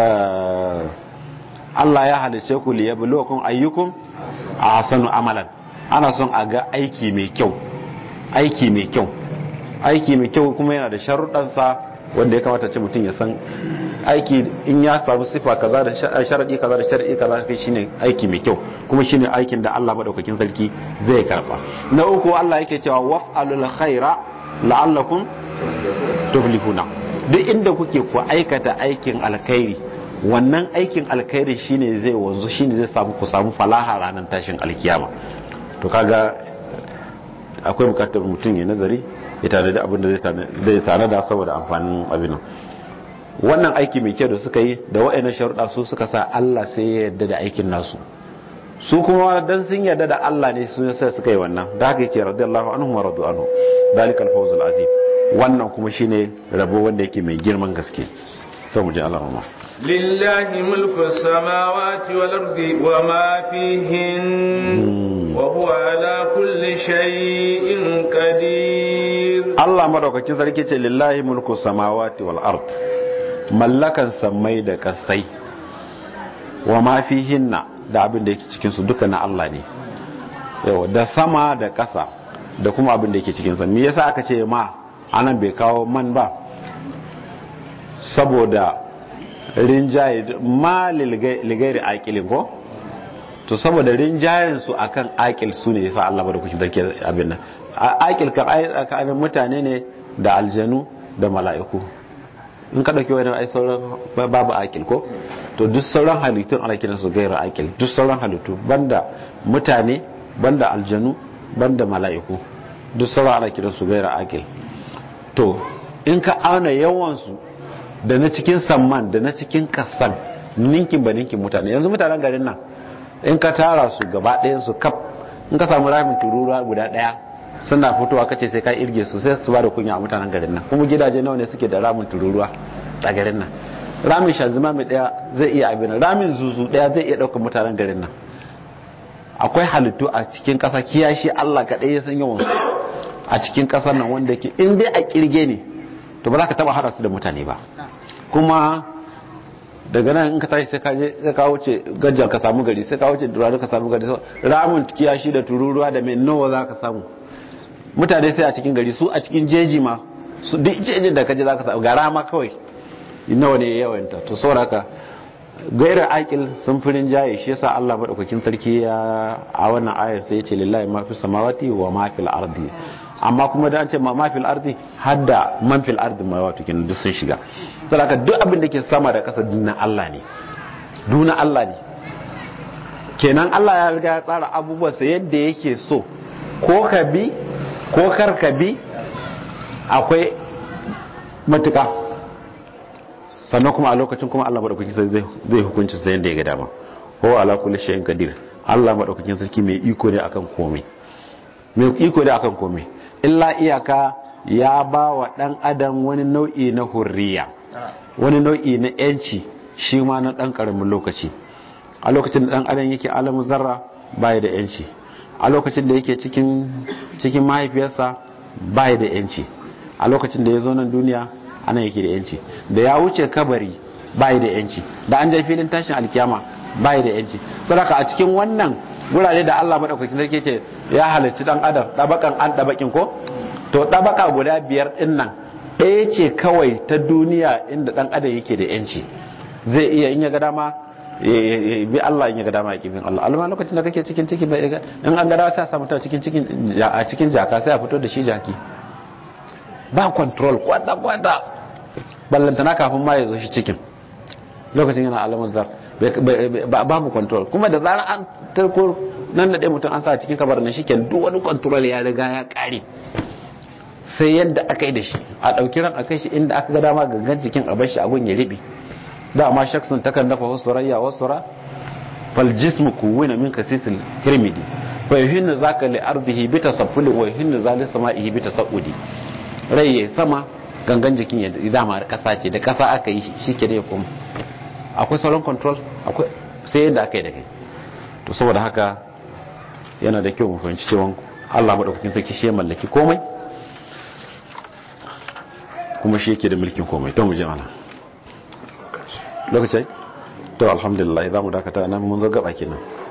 S2: Allah ya halice ku liyabluwakum ayyukum ahsanu amalan ana son a ga aiki mai kyau aiki mai kyau aiki mai kyau kuma yana da sharuɗan sa wanda ya kamata ce mutum ya san aiki in ya samu sifa kaza da sharadi kaza da sharadi kaza kai shine aiki mai kyau kuma shine aikin da Allah madaukakin sarki zai karba na uku Allah yake cewa waf'alul khaira la'allakum tuflihuna duk inda kuke ku aikata aikin alkhairi wannan aikin alkhairi shine zai wanzu shine zai samu ku samu falaha ranar tashin alkiyama. To kaga akwai bukatar mutum ya nazari ya tare da abin da zai tare da saboda amfanin abin nan. Wannan aiki mai kyau da suka yi da wa'annan sharuɗa su suka sa Allah sai ya yarda da aikin nasu. Su kuma dan sun yarda da Allah ne su sai suka yi wannan. Da haka yake radiyallahu anhu wa radu anhu. Dalikal fawzul azim. Wannan kuma shine rabo wanda yake mai girman gaske. To mu ji Allah rahma.
S3: Lillahi mulku samawati wal ardi wa ma fihin wa huwa ala kulli shay'in qadir. Allah madaukakin sarki ce lillahi mulku samawati wal ard. Mallakan samai da kasai wa ma fihinna da abin da yake cikin su duka na Allah ne. Yau da sama da kasa da kuma abin da yake cikin sa. Me yasa aka ce ma anan bai kawo man ba? Saboda rinjaye ma ligairi aqilin ko to saboda rinjayen su akan aqil su ne yasa Allah bada kuki dake abin nan. Aqil kan ai mutane ne da aljanu da mala'iku. In ka dauki wani ai sauran babu aqil ko to duk sauran halittun ana kiran su gairu aqil. Duk sauran halittu banda mutane banda aljanu banda mala'iku duk sauran ana kiran su gairu aqil. To in ka auna yawan su da na cikin samman da na cikin kasan ninkin ba ninkin mutane. Yanzu mutanen garin nan in ka tara su gaba ɗayan su kaf in ka samu ramin tururuwa guda ɗaya suna fitowa kace sai ka irge su sai su ba da kunya a mutanen garin nan. Kuma gidaje nawa ne suke da ramin tururuwa a garin nan? Ramin shanzuma mai ɗaya zai iya abin, ramin zuzu ɗaya zai iya ɗaukar mutanen garin nan. Akwai halittu a cikin ƙasa kiyashi Allah kaɗai ya san yawan su a cikin ƙasar nan wanda yake in dai a kirge ne to ba za ka taba hada su da mutane ba. Kuma daga nan in ka tashi sai ka je sai ka wuce gajjan ka samu gari sai ka wuce durare ka samu gari ramin kiyashi da tururuwa da mai nawa za ka samu mutane sai a cikin gari su a cikin jeji ma su duk jejin da ka je za ka samu gara ma kawai nawa ne yawanta. To saboda gaira aqil sun firin jaye shi yasa Allah madaukakin sarki ya a wannan ayar sai ya ce lillahi ma fi samawati wa ma fil ardi. Amma kuma da an ce ma fil ardi hadda man fil ardi ma wato kin duk sun shiga. Saboda duk abin da ke sama da kasa dinna Allah ne. Duna Allah ne. Kenan Allah ya riga ya tsara abubuwa sa yadda yake so ko ka bi ko kar ka bi akwai matuka. Sannan kuma a lokacin kuma Allah madaukakin sarki zai hukunci sa yadda ya ga dama. Ko ala kulli shay'in qadir. Allah madaukakin sarki mai iko ne akan komai. Mai iko ne akan komai. Illa iyaka ya ba wa ɗan adam wani nau'i na hurriya wani nau'i na yanci shi ma na ɗan ƙaramin lokaci. A lokacin da ɗan adam yake alamun zarra baya da yanci, a lokacin da yake cikin cikin mahaifiyarsa baya da yanci, a lokacin da ya zo nan duniya ana yake da yanci, da ya wuce kabari baya da yanci, da an je filin tashin alkiyama baya da yanci. Saboda a cikin wannan gurare da Allah madaukakin sarki ce ya halarci dan adam dabakan an dabakin ko to dabaka guda biyar din nan ɗaya ce kawai ta duniya inda dan adam yake da yanci zai iya in ya ga dama bi Allah in ya ga dama ya kibin Allah. Alma lokacin da kake cikin ciki bai ga in an ga dama sai a samu ta cikin cikin a cikin jaka sai a fito da shi jaki ba control kwata kwata ballantana kafin ma ya zo shi cikin lokacin yana alamun zar babu control. Kuma da zarar an tarko nan da ɗaya mutum an sa cikin kabar na shi ken duk wani control ya riga ya ƙare sai yadda aka yi da shi a ɗauki ran a kai shi inda aka ga dama gangan jikin a bar shi a gun ya riɓe. Da ma shaksun takan dafa wasu rayya wasu ra fal jismu kuwina min kasitil hirmidi fa yuhinna zaka li ardihi bi tasaffuli wa yuhinna zalis sama'ihi bi tasaudi. Rai ya sama gangan jikin ya dama kasa ce da kasa aka yi shi ke da ya koma. Akwai sauran control akwai sai yadda aka yi da kai. To saboda haka yana da kyau mu fahimci cewa Allah madaukakin sarki shi ya mallaki komai kuma shi yake da mulkin komai. To mu je mana lokaci to alhamdulillah za mu dakata nan mun zo gaba kenan.